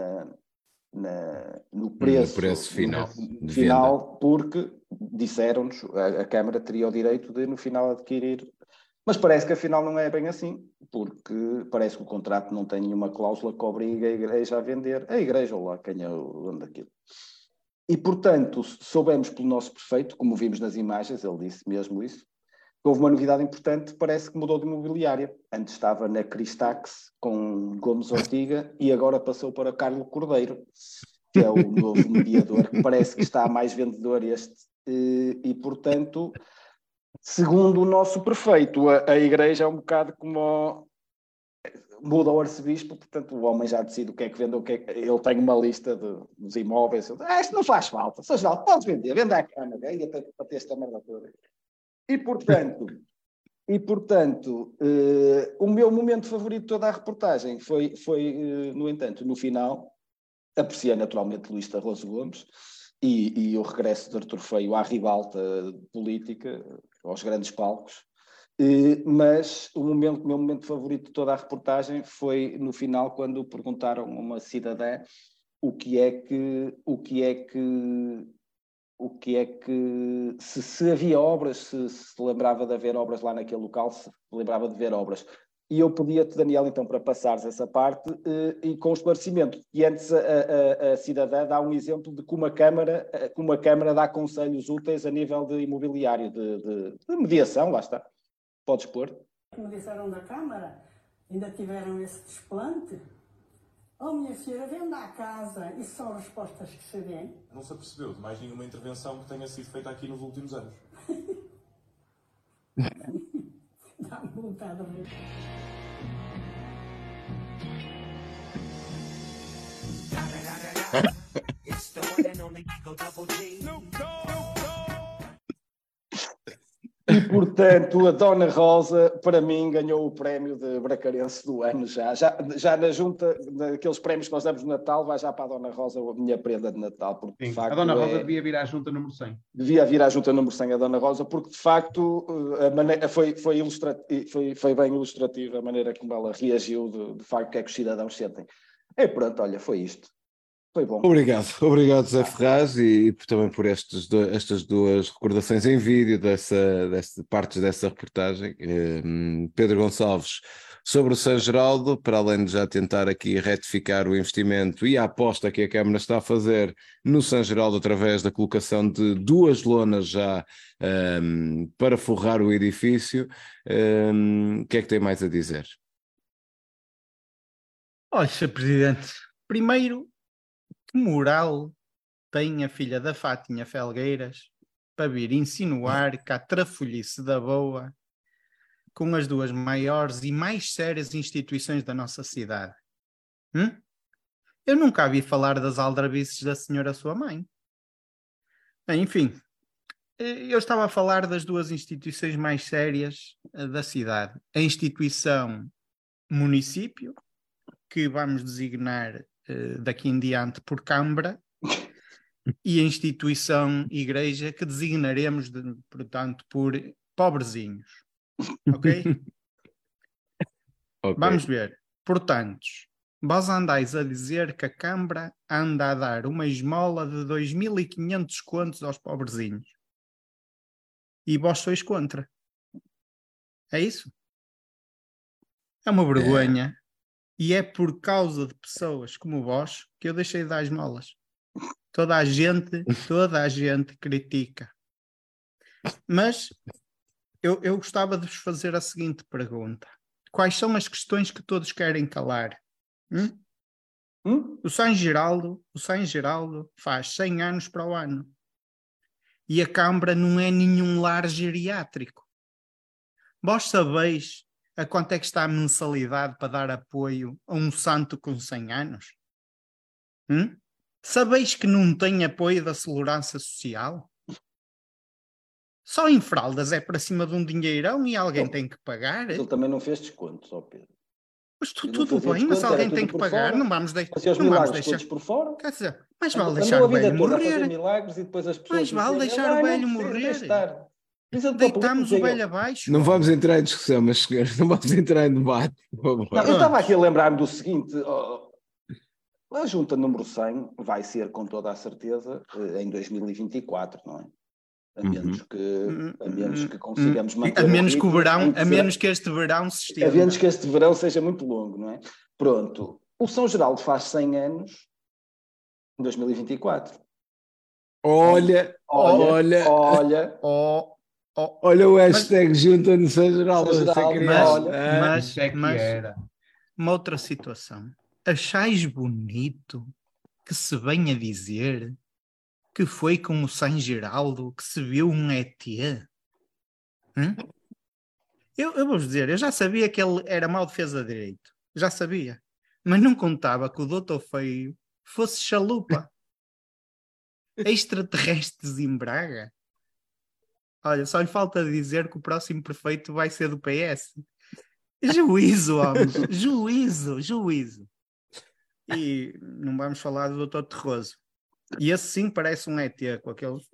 no preço final, porque disseram-nos, a Câmara teria o direito de no final adquirir Mas parece que afinal não é bem assim, porque parece que o contrato não tem nenhuma cláusula que obrigue a igreja a vender. A igreja, ou lá, quem é o dono daquilo. E, portanto, soubemos pelo nosso prefeito, como vimos nas imagens, ele disse mesmo isso, que houve uma novidade importante, parece que mudou de imobiliária. Antes estava na Cristax com Gomes Ortiga e agora passou para Carlos Cordeiro, que é o novo mediador, que parece que está mais vendedor este. E portanto, segundo o nosso prefeito, a igreja é um bocado como muda o arcebispo, portanto o homem já decide o que é que vende, ele tem uma lista dos imóveis, isto não faz falta, seja, podes vender, vende à Câmara, aí até para ter esta merda toda. E portanto, o meu momento favorito de toda a reportagem foi no entanto, no final, apreciei naturalmente Luís Tarroso Gomes e o regresso de Artur Feio à ribalta política, aos grandes palcos. Mas o meu momento favorito de toda a reportagem foi no final, quando perguntaram a uma cidadã o que é que se havia obras, se lembrava de haver obras lá naquele local, se lembrava de ver obras. E eu pedia-te, Daniel, então, para passares essa parte e com o esclarecimento. E antes a cidadã dá um exemplo de como a Câmara dá conselhos úteis a nível de imobiliário, de mediação, lá está. Podes pôr. Me disseram da Câmara, ainda tiveram esse desplante. Oh, minha senhora, venda a casa. Isso são respostas que se vêem. Não se apercebeu de mais nenhuma intervenção que tenha sido feita aqui nos últimos anos. Dá-me vontade de ver. E, portanto, a Dona Rosa, para mim, ganhou o prémio de Bracarense do ano já na junta daqueles prémios que nós damos no Natal, vai já para a Dona Rosa a minha prenda de Natal. Porque, sim, de facto, a Dona Rosa devia vir à junta número 100. Devia vir à junta número 100 a Dona Rosa, porque, de facto, a maneira, foi bem ilustrativa a maneira como ela reagiu de facto, o que é que os cidadãos sentem. E pronto, olha, foi isto. Foi bom. Obrigado Zé Ferraz e também por estas duas recordações em vídeo partes dessa reportagem. Pedro Gonçalves, sobre o São Geraldo, para além de já tentar aqui retificar o investimento e a aposta que a Câmara está a fazer no São Geraldo através da colocação de 2 lonas já para forrar o edifício, o que é que tem mais a dizer? Olha, Sr. Presidente, primeiro, que moral tem a filha da Fátima Felgueiras para vir insinuar que há trafolhice da boa com as 2 maiores e mais sérias instituições da nossa cidade? Eu nunca ouvi falar das aldrabices da senhora sua mãe. Enfim, eu estava a falar das 2 instituições mais sérias da cidade. A instituição município, que vamos designar daqui em diante por Câmara, e a instituição igreja, que designaremos, portanto, por pobrezinhos. Ok? Vamos ver. Portanto, vós andais a dizer que a Câmara anda a dar uma esmola de 2.500 contos aos pobrezinhos. E vós sois contra. É isso? É uma vergonha. E é por causa de pessoas como vós que eu deixei de dar esmolas. Toda a gente critica. Mas eu gostava de vos fazer a seguinte pergunta. Quais são as questões que todos querem calar? O São Geraldo faz 100 anos para o ano. E a Câmara não é nenhum lar geriátrico. Vós sabeis a quanto é que está a mensalidade para dar apoio a um santo com 100 anos? Sabeis que não tem apoio da Segurança Social? Só em fraldas é para cima de um dinheirão e alguém tem que pagar? Ele também não fez descontos, ó Pedro. Mas tudo bem, mas alguém tem que pagar. Fora. Não vamos deixar. Os milagres todos por fora. Quer dizer, mais vale deixar o velho morrer. Milagres e depois as pessoas mais vale deixar o velho morrer. Deitamos o velho abaixo. Não vamos entrar em discussão, mas senhores, não vamos entrar em debate. Não, eu estava aqui a lembrar-me do seguinte: a junta número 100 vai ser, com toda a certeza, em 2024, não é? A menos que consigamos manter a menos que o verão, a menos que este verão se estenda. A menos que este verão seja muito longo, não é? Pronto. O São Geraldo faz 100 anos em 2024. Olha o hashtag junta-no São Geraldo. Mas uma outra situação. Achais bonito que se venha dizer que foi com o São Geraldo que se viu um ET? Eu vou-vos dizer, eu já sabia que ele era mau defesa de direito. Já sabia. Mas não contava que o Doutor Feio fosse chalupa. Extraterrestres em Braga. Olha, só lhe falta dizer que o próximo prefeito vai ser do PS. Juízo, homem. Juízo. E não vamos falar do Doutor Terroso. E esse sim parece um ET com aqueles...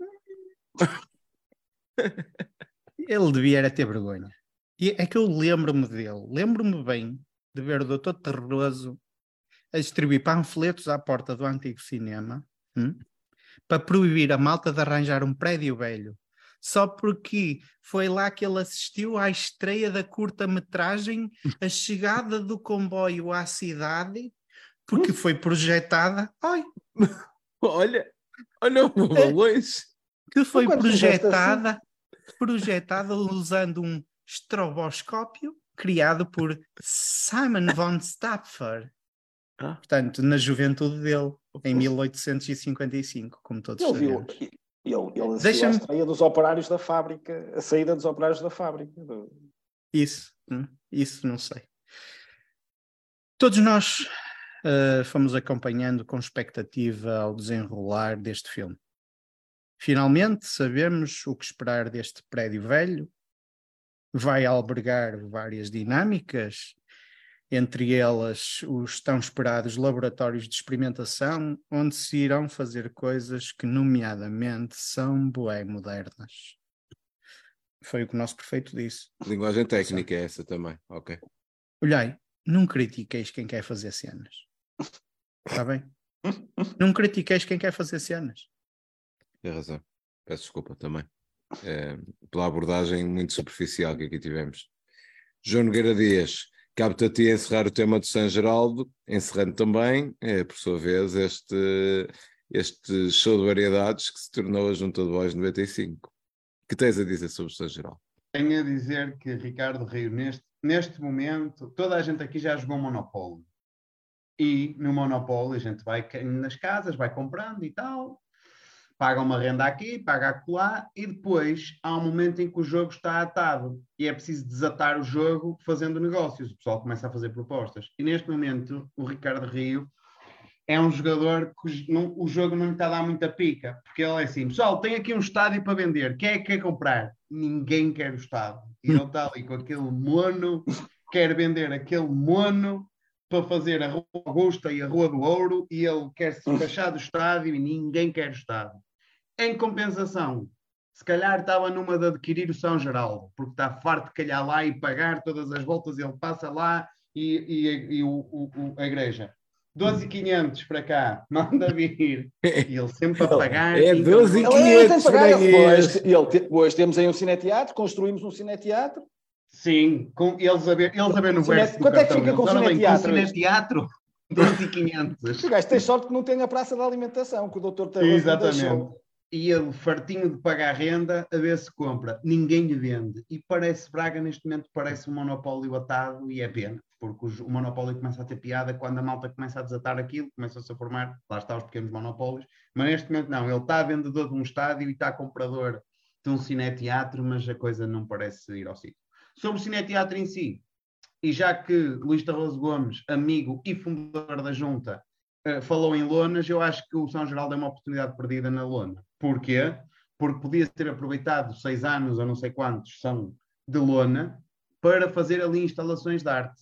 Ele devia ter vergonha. E é que eu lembro-me dele. Lembro-me bem de ver o Doutor Terroso a distribuir panfletos à porta do antigo cinema para proibir a malta de arranjar um prédio velho. Só porque foi lá que ele assistiu à estreia da curta-metragem A Chegada do Comboio à Cidade, porque foi projetada... Olha o balões. Que foi projetada usando um estroboscópio criado por Simon von Stapfer. Portanto, na juventude dele, em 1855, como todos sabemos. Ele assistiu à estreia dos operários da fábrica, a saída dos operários da fábrica. Isso não sei. Todos nós fomos acompanhando com expectativa ao desenrolar deste filme. Finalmente sabemos o que esperar deste prédio velho. Vai albergar várias dinâmicas, entre elas os tão esperados laboratórios de experimentação, onde se irão fazer coisas que, nomeadamente, são bué modernas. Foi o que o nosso prefeito disse. Linguagem técnica é essa também, ok. Olhai, não critiqueis quem quer fazer cenas. Está bem? Não critiqueis quem quer fazer cenas. Tem razão. Peço desculpa também. Pela abordagem muito superficial que aqui tivemos. João Nogueira Dias, cabe-te a ti encerrar o tema do São Geraldo, encerrando também, por sua vez, este show de variedades que se tornou a Junta de Voz 95. Que tens a dizer sobre o São Geraldo? Tenho a dizer que Ricardo Rio, neste momento, toda a gente aqui já jogou Monopólio. E no Monopólio a gente vai nas casas, vai comprando e tal, paga uma renda aqui, paga acolá, e depois há um momento em que o jogo está atado e é preciso desatar o jogo fazendo negócios. O pessoal começa a fazer propostas. E neste momento o Ricardo Rio é um jogador que o jogo não lhe está a dar muita pica, porque ele é assim, pessoal, tem aqui um estádio para vender, quem é que quer comprar? Ninguém quer o estádio. E ele está ali com aquele mono, quer vender aquele mono para fazer a Rua Augusta e a Rua do Ouro, e ele quer se encaixar do estádio e ninguém quer o estádio. Em compensação, se calhar estava numa de adquirir o São Geraldo, porque está farto de calhar lá e pagar todas as voltas, ele passa lá e a igreja. 12.500 para cá, manda vir. E ele sempre a pagar. É 12.500. Hoje temos aí um cineteatro, construímos um cineteatro. Sim, com eles a ver no verso do quanto é que fica com o cineteatro? 12.500. O gajo tem sorte que não tem a praça da alimentação, que o doutor Terroso exatamente. E ele, fartinho de pagar renda, a ver se compra. Ninguém lhe vende. E parece, Braga, neste momento, parece um monopólio atado, e é pena, porque o monopólio começa a ter piada quando a malta começa a desatar aquilo, começam-se a formar, lá está os pequenos monopólios, mas neste momento não. Ele está vendedor de um estádio e está comprador de um cineteatro, mas a coisa não parece ir ao sítio. Sobre o cineteatro em si, e já que Luís Terroso Gomes, amigo e fundador da Junta, falou em lonas, eu acho que o São Geraldo é uma oportunidade perdida na lona. Porquê? Porque podia ter aproveitado 6 anos, ou não sei quantos são, de lona, para fazer ali instalações de arte.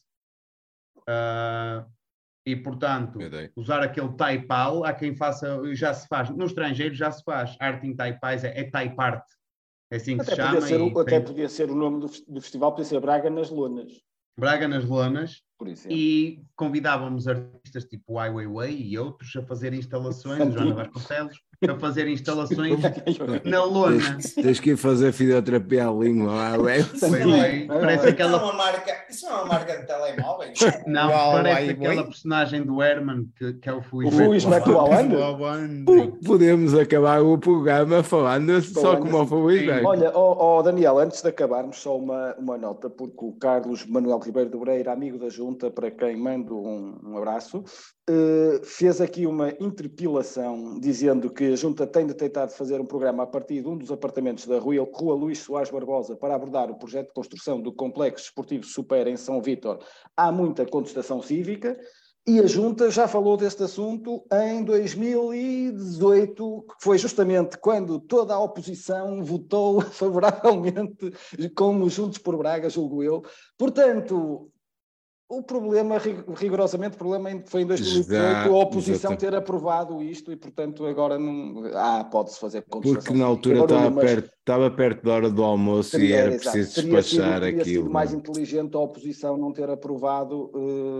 E, portanto, usar aquele taipal, há quem faça, já se faz, no estrangeiro já se faz, arte em taipais, é taiparte. É assim que se chama. Podia ser o nome do festival, podia ser Braga nas Lonas. Braga nas Lonas, por exemplo. E convidávamos artistas tipo Ai Weiwei e outros a fazer instalações, Joana Vasconcelos, a fazer instalações na lona. Tens que ir fazer fisioterapia à língua. Parece aquela... Isso não é uma marca de telemóveis? Não, parece aquela personagem do Herman que é o Fuis McLuhan. Podemos acabar o programa falando só como o Fuis. Olha, Daniel, antes de acabarmos, só uma nota, porque o Carlos Manuel Ribeiro do Breira, amigo da Junta, para quem mando um abraço, fez aqui uma interpelação dizendo que a Junta tem de tentar fazer um programa a partir de um dos apartamentos da Rua Luís Soares Barbosa para abordar o projeto de construção do Complexo Esportivo Super em São Vítor. Há muita contestação cívica e a Junta já falou deste assunto em 2018, que foi justamente quando toda a oposição votou favoravelmente como Juntos por Braga, julgo eu. Portanto... O problema, rigorosamente, o problema foi em 2018 a oposição ter aprovado isto e, portanto, agora não... pode-se fazer contestação. Porque na altura estava perto da hora do almoço e era preciso despachar aquilo. Teria sido mais inteligente a oposição não ter aprovado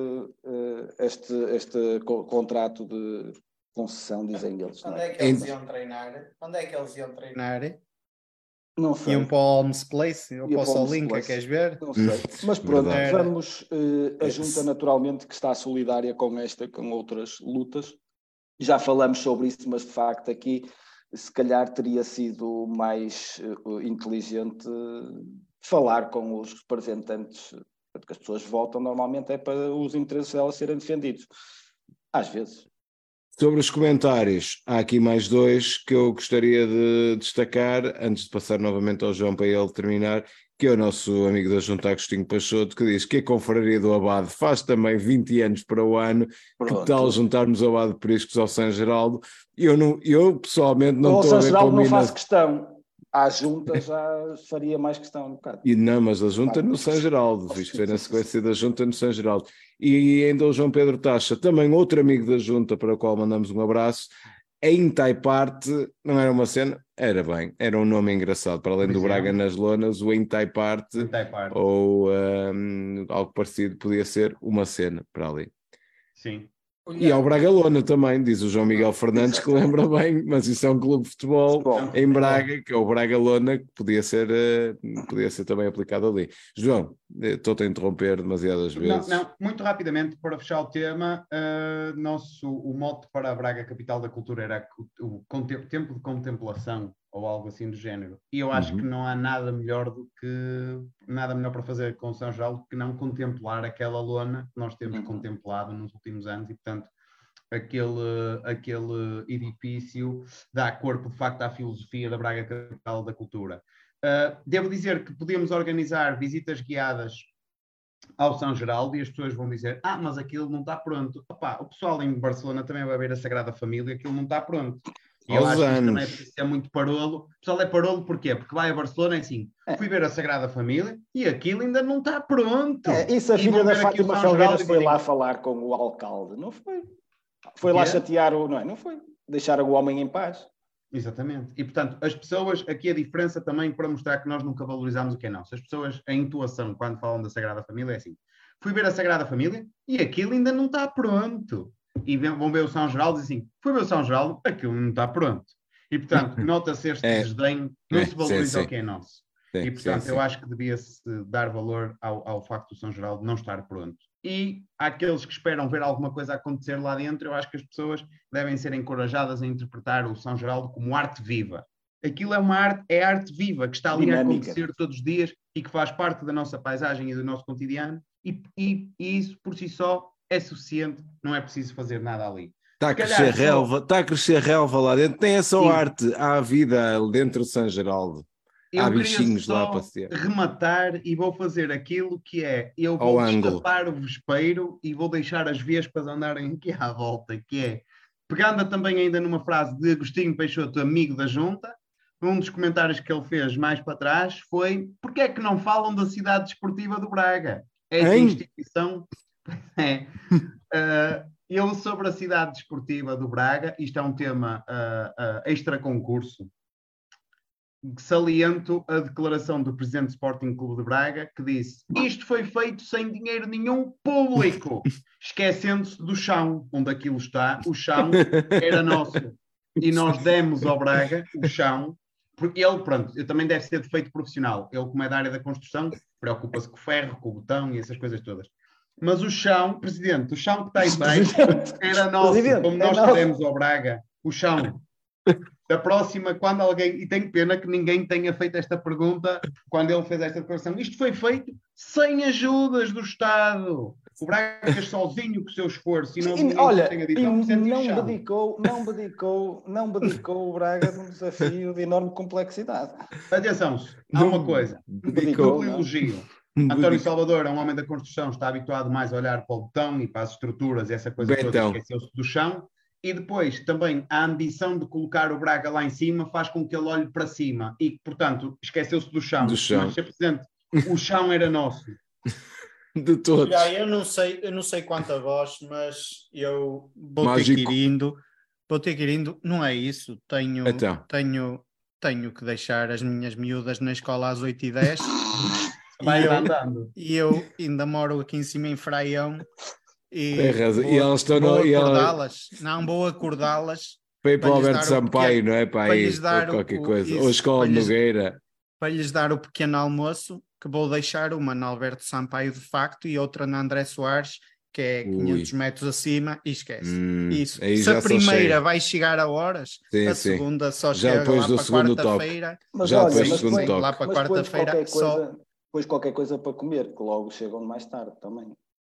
este contrato de concessão, dizem eles. Onde é que eles iam treinar? Não sei. Iam para o Holmes Place ou para o Solinka, queres ver? Não sei. Mas pronto, vamos. A Junta, naturalmente, que está solidária com esta, com outras lutas. Já falamos sobre isso, mas de facto aqui, se calhar, teria sido mais inteligente falar com os representantes, porque as pessoas votam normalmente é para os interesses delas serem defendidos. Às vezes. Sobre os comentários, há aqui mais dois que eu gostaria de destacar, antes de passar novamente ao João para ele terminar, que é o nosso amigo da Junta, Agostinho Peixoto, que diz que a Confraria do Abade faz também 20 anos para o ano. Pronto. Que tal juntarmos o Abade de Priscos ao São Geraldo? Eu pessoalmente não estou a ver... O São Geraldo não faz questão. À Junta já faria mais questão um bocado. Mas a Junta no São Geraldo, visto que foi na sequência da Junta no São Geraldo. E ainda o João Pedro Tacha, também outro amigo da Junta, para o qual mandamos um abraço. Em Taiparte, não era uma cena? Era um nome engraçado, para além do Braga nas lonas, o Em Taiparte, ou algo parecido, podia ser uma cena para ali. Sim. E ao Braga Lona também, diz o João Miguel Fernandes, que lembra bem, mas isso é um clube de futebol em Braga, que é o Braga Lona, que podia ser também aplicado ali. João, estou-te a interromper demasiadas vezes. Não, muito rapidamente, para fechar o tema, o mote para a Braga Capital da Cultura era o tempo de contemplação, ou algo assim do género. E eu acho que não há nada melhor para fazer com São Geraldo que não contemplar aquela lona que nós temos contemplado nos últimos anos e, portanto, aquele edifício dá corpo, de facto, à filosofia da Braga Capital da Cultura. Devo dizer que podemos organizar visitas guiadas ao São Geraldo e as pessoas vão dizer, mas aquilo não está pronto. O pessoal em Barcelona também vai ver a Sagrada Família, aquilo não está pronto. E eu acho que isto também é muito parolo. O pessoal é parolo porquê? Porque vai a Barcelona e assim, fui ver a Sagrada Família e aquilo ainda não está pronto. Isso a filha da Fátima Felgueiras foi lá falar com o alcalde, não foi? Foi lá chatear não foi? Deixar o homem em paz. Exatamente. E, portanto, as pessoas, aqui a diferença também para mostrar que nós nunca valorizamos o que é nosso. As pessoas, a intuação, quando falam da Sagrada Família, é assim, fui ver a Sagrada Família e aquilo ainda não está pronto. E vão ver o São Geraldo e assim, fui ver o São Geraldo, aquilo não está pronto. E, portanto, nota-se este desdém, não se valoriza o que é nosso. E, portanto, eu acho que devia-se dar valor ao facto do São Geraldo não estar pronto. E aqueles que esperam ver alguma coisa acontecer lá dentro, eu acho que as pessoas devem ser encorajadas a interpretar o São Geraldo como arte viva. Aquilo é arte viva, que está ali a acontecer todos os dias e que faz parte da nossa paisagem e do nosso cotidiano. E isso, por si só, é suficiente, não é preciso fazer nada ali. Está a crescer relva lá dentro, tem essa arte, há vida dentro de São Geraldo. Há bichinhos lá a passear. Rematar e vou fazer aquilo que é, eu vou destapar o vespeiro e vou deixar as vespas andarem aqui à volta, que é, pegando também ainda numa frase de Agostinho Peixoto, amigo da Junta, um dos comentários que ele fez mais para trás foi, porque é que não falam da cidade desportiva do Braga? Essa instituição... eu sobre a cidade desportiva do Braga, isto é um tema extra concurso, saliento a declaração do presidente do Sporting Clube de Braga, que disse, isto foi feito sem dinheiro nenhum público, esquecendo-se do chão, onde aquilo está, o chão era nosso. e nós demos ao Braga o chão, porque ele, pronto, também deve ser defeito profissional. Ele, como é da área da construção, preocupa-se com o ferro, com o botão e essas coisas todas. Mas o chão, Presidente, o chão que está aí baixo era nosso, como nós demos ao Braga, o chão. Da próxima, quando alguém, e tenho pena que ninguém tenha feito esta pergunta quando ele fez esta declaração. Isto foi feito sem ajudas do Estado. O Braga fez sozinho com o seu esforço. E não, olha, não abdicou o Braga de um desafio de enorme complexidade. Atenção, há uma coisa. Duplo elogio. António Salvador é um homem da construção, está habituado mais a olhar para o botão e para as estruturas e essa coisa toda, esqueceu-se do chão. E depois, também, a ambição de colocar o Braga lá em cima faz com que ele olhe para cima. E, portanto, esqueceu-se do chão. Mas, Sr. Presidente, o chão era nosso. De todos. Eu não sei quanto a vós, mas eu vou ter que ir indo. Não é isso. Tenho que deixar as minhas miúdas na escola às 8h10. E eu ainda moro aqui em cima em Fraião. E vou acordá-las para ir para o Alberto Sampaio, não é? Para lhes dar qualquer coisa, ou a Escola de Nogueira, para lhes dar o pequeno almoço, que vou deixar uma na Alberto Sampaio de facto e outra na André Soares, que é 500 metros acima, e esquece. Isso. Se a primeira vai chegar a horas, a segunda só chega lá para quarta-feira. Lá para quarta-feira só. Depois qualquer coisa para comer, que logo chegam mais tarde também.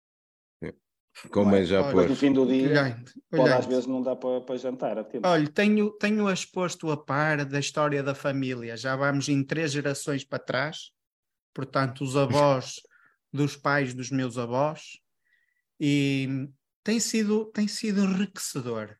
Como já no fim do dia, às vezes não dá para jantar a tempo. Olha, tenho-as posto a par da história da família. Já vamos em 3 gerações para trás. Portanto, os avós dos pais dos meus avós. E tem sido enriquecedor.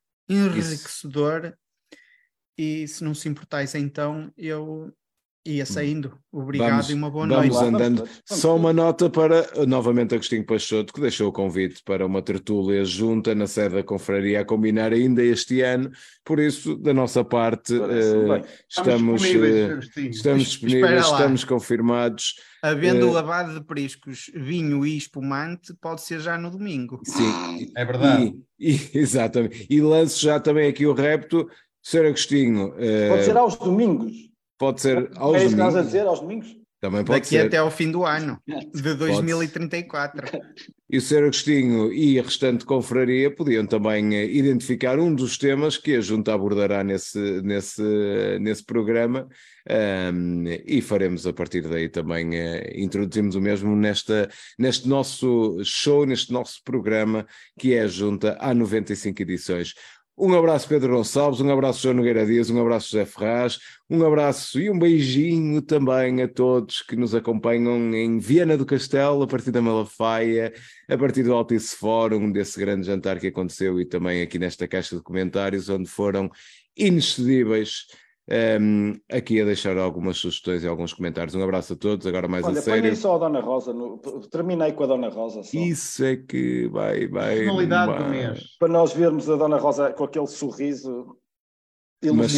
E se não se importais, então, eu ia saindo. Obrigado e uma boa noite. Vamos andando. Só uma nota para, novamente, Agostinho Peixoto, que deixou o convite para uma tertúlia junta na sede da Confraria a combinar ainda este ano. Por isso, da nossa parte, estamos disponíveis, estamos confirmados. Havendo lavado de periscos, vinho e espumante, pode ser já no domingo. Sim, é verdade. Exatamente. E lanço já também aqui o repto. Sr. Agostinho... Pode ser aos domingos. Pode ser aos domingos. É isso que estás a dizer, aos domingos? Também pode Daqui ser. até ao fim do ano, de 2034. E o Sr. Agostinho e a restante confraria podiam também identificar um dos temas que a Junta abordará nesse programa, e faremos a partir daí também, introduzimos o mesmo neste nosso show, neste nosso programa, que é a Junta há 95 edições. Um abraço Pedro Gonçalves, um abraço João Nogueira Dias, um abraço José Ferraz, um abraço e um beijinho também a todos que nos acompanham em Viana do Castelo, a partir da Malafaia, a partir do Altice Fórum, desse grande jantar que aconteceu, e também aqui nesta caixa de comentários, onde foram inexcedíveis aqui a deixar algumas sugestões e alguns comentários. Um abraço a todos, agora mais a sério. Olha, põe só a Dona Rosa, terminei com a Dona Rosa só. Isso é que vai personalidade do mês. Para nós vermos a Dona Rosa com aquele sorriso. Mas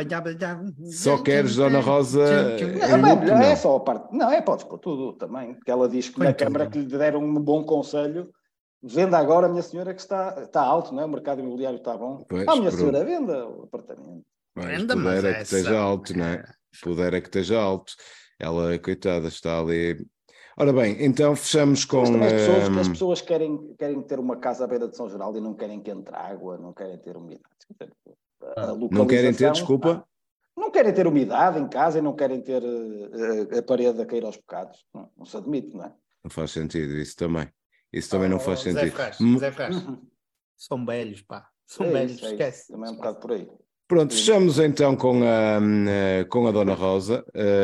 só queres Dona Rosa é só a parte, podes pôr tudo também, porque ela diz que na Câmara que lhe deram um bom conselho. Venda agora, minha senhora, que está alto, não é? O mercado imobiliário está bom. Minha senhora, venda o apartamento. Mas pudera que esteja alto, não é? Pudera que esteja alto. Ela, coitada, está ali. Ora bem, então fechamos com... As pessoas querem ter uma casa à beira de São Geraldo e não querem que entre água, não querem ter umidade. Não querem ter, desculpa? Não querem ter umidade em casa e não querem ter a parede a cair aos bocados. Não se admite, não é? Não faz sentido, isso também. Isso também não faz sentido. Zé Ferraz. São velhos, pá. São velhos, esquece. Também é um bocado por aí. Pronto, fechamos então com a Dona Rosa,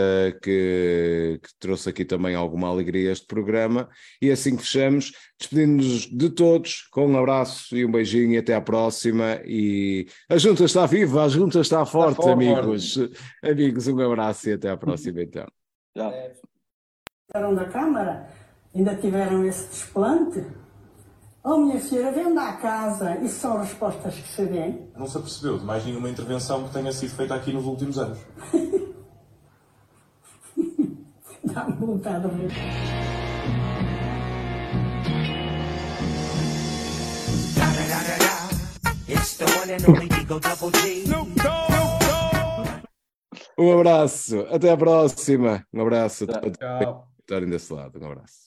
que trouxe aqui também alguma alegria a este programa, e assim que fechamos, despedindo-nos de todos, com um abraço e um beijinho, e até à próxima. E a Junta está viva, a Junta está forte, amigos. Amigos, um abraço e até à próxima então. Da Câmara, ainda tiveram esse desplante. Oh, minha senhora, venda a casa. Isso são respostas que se vêem. Não se apercebeu de mais nenhuma intervenção que tenha sido feita aqui nos últimos anos. Dá-me vontade de ver. It's Um abraço, até à próxima. Um abraço a Tchau. todos que estarem desse lado. Um abraço.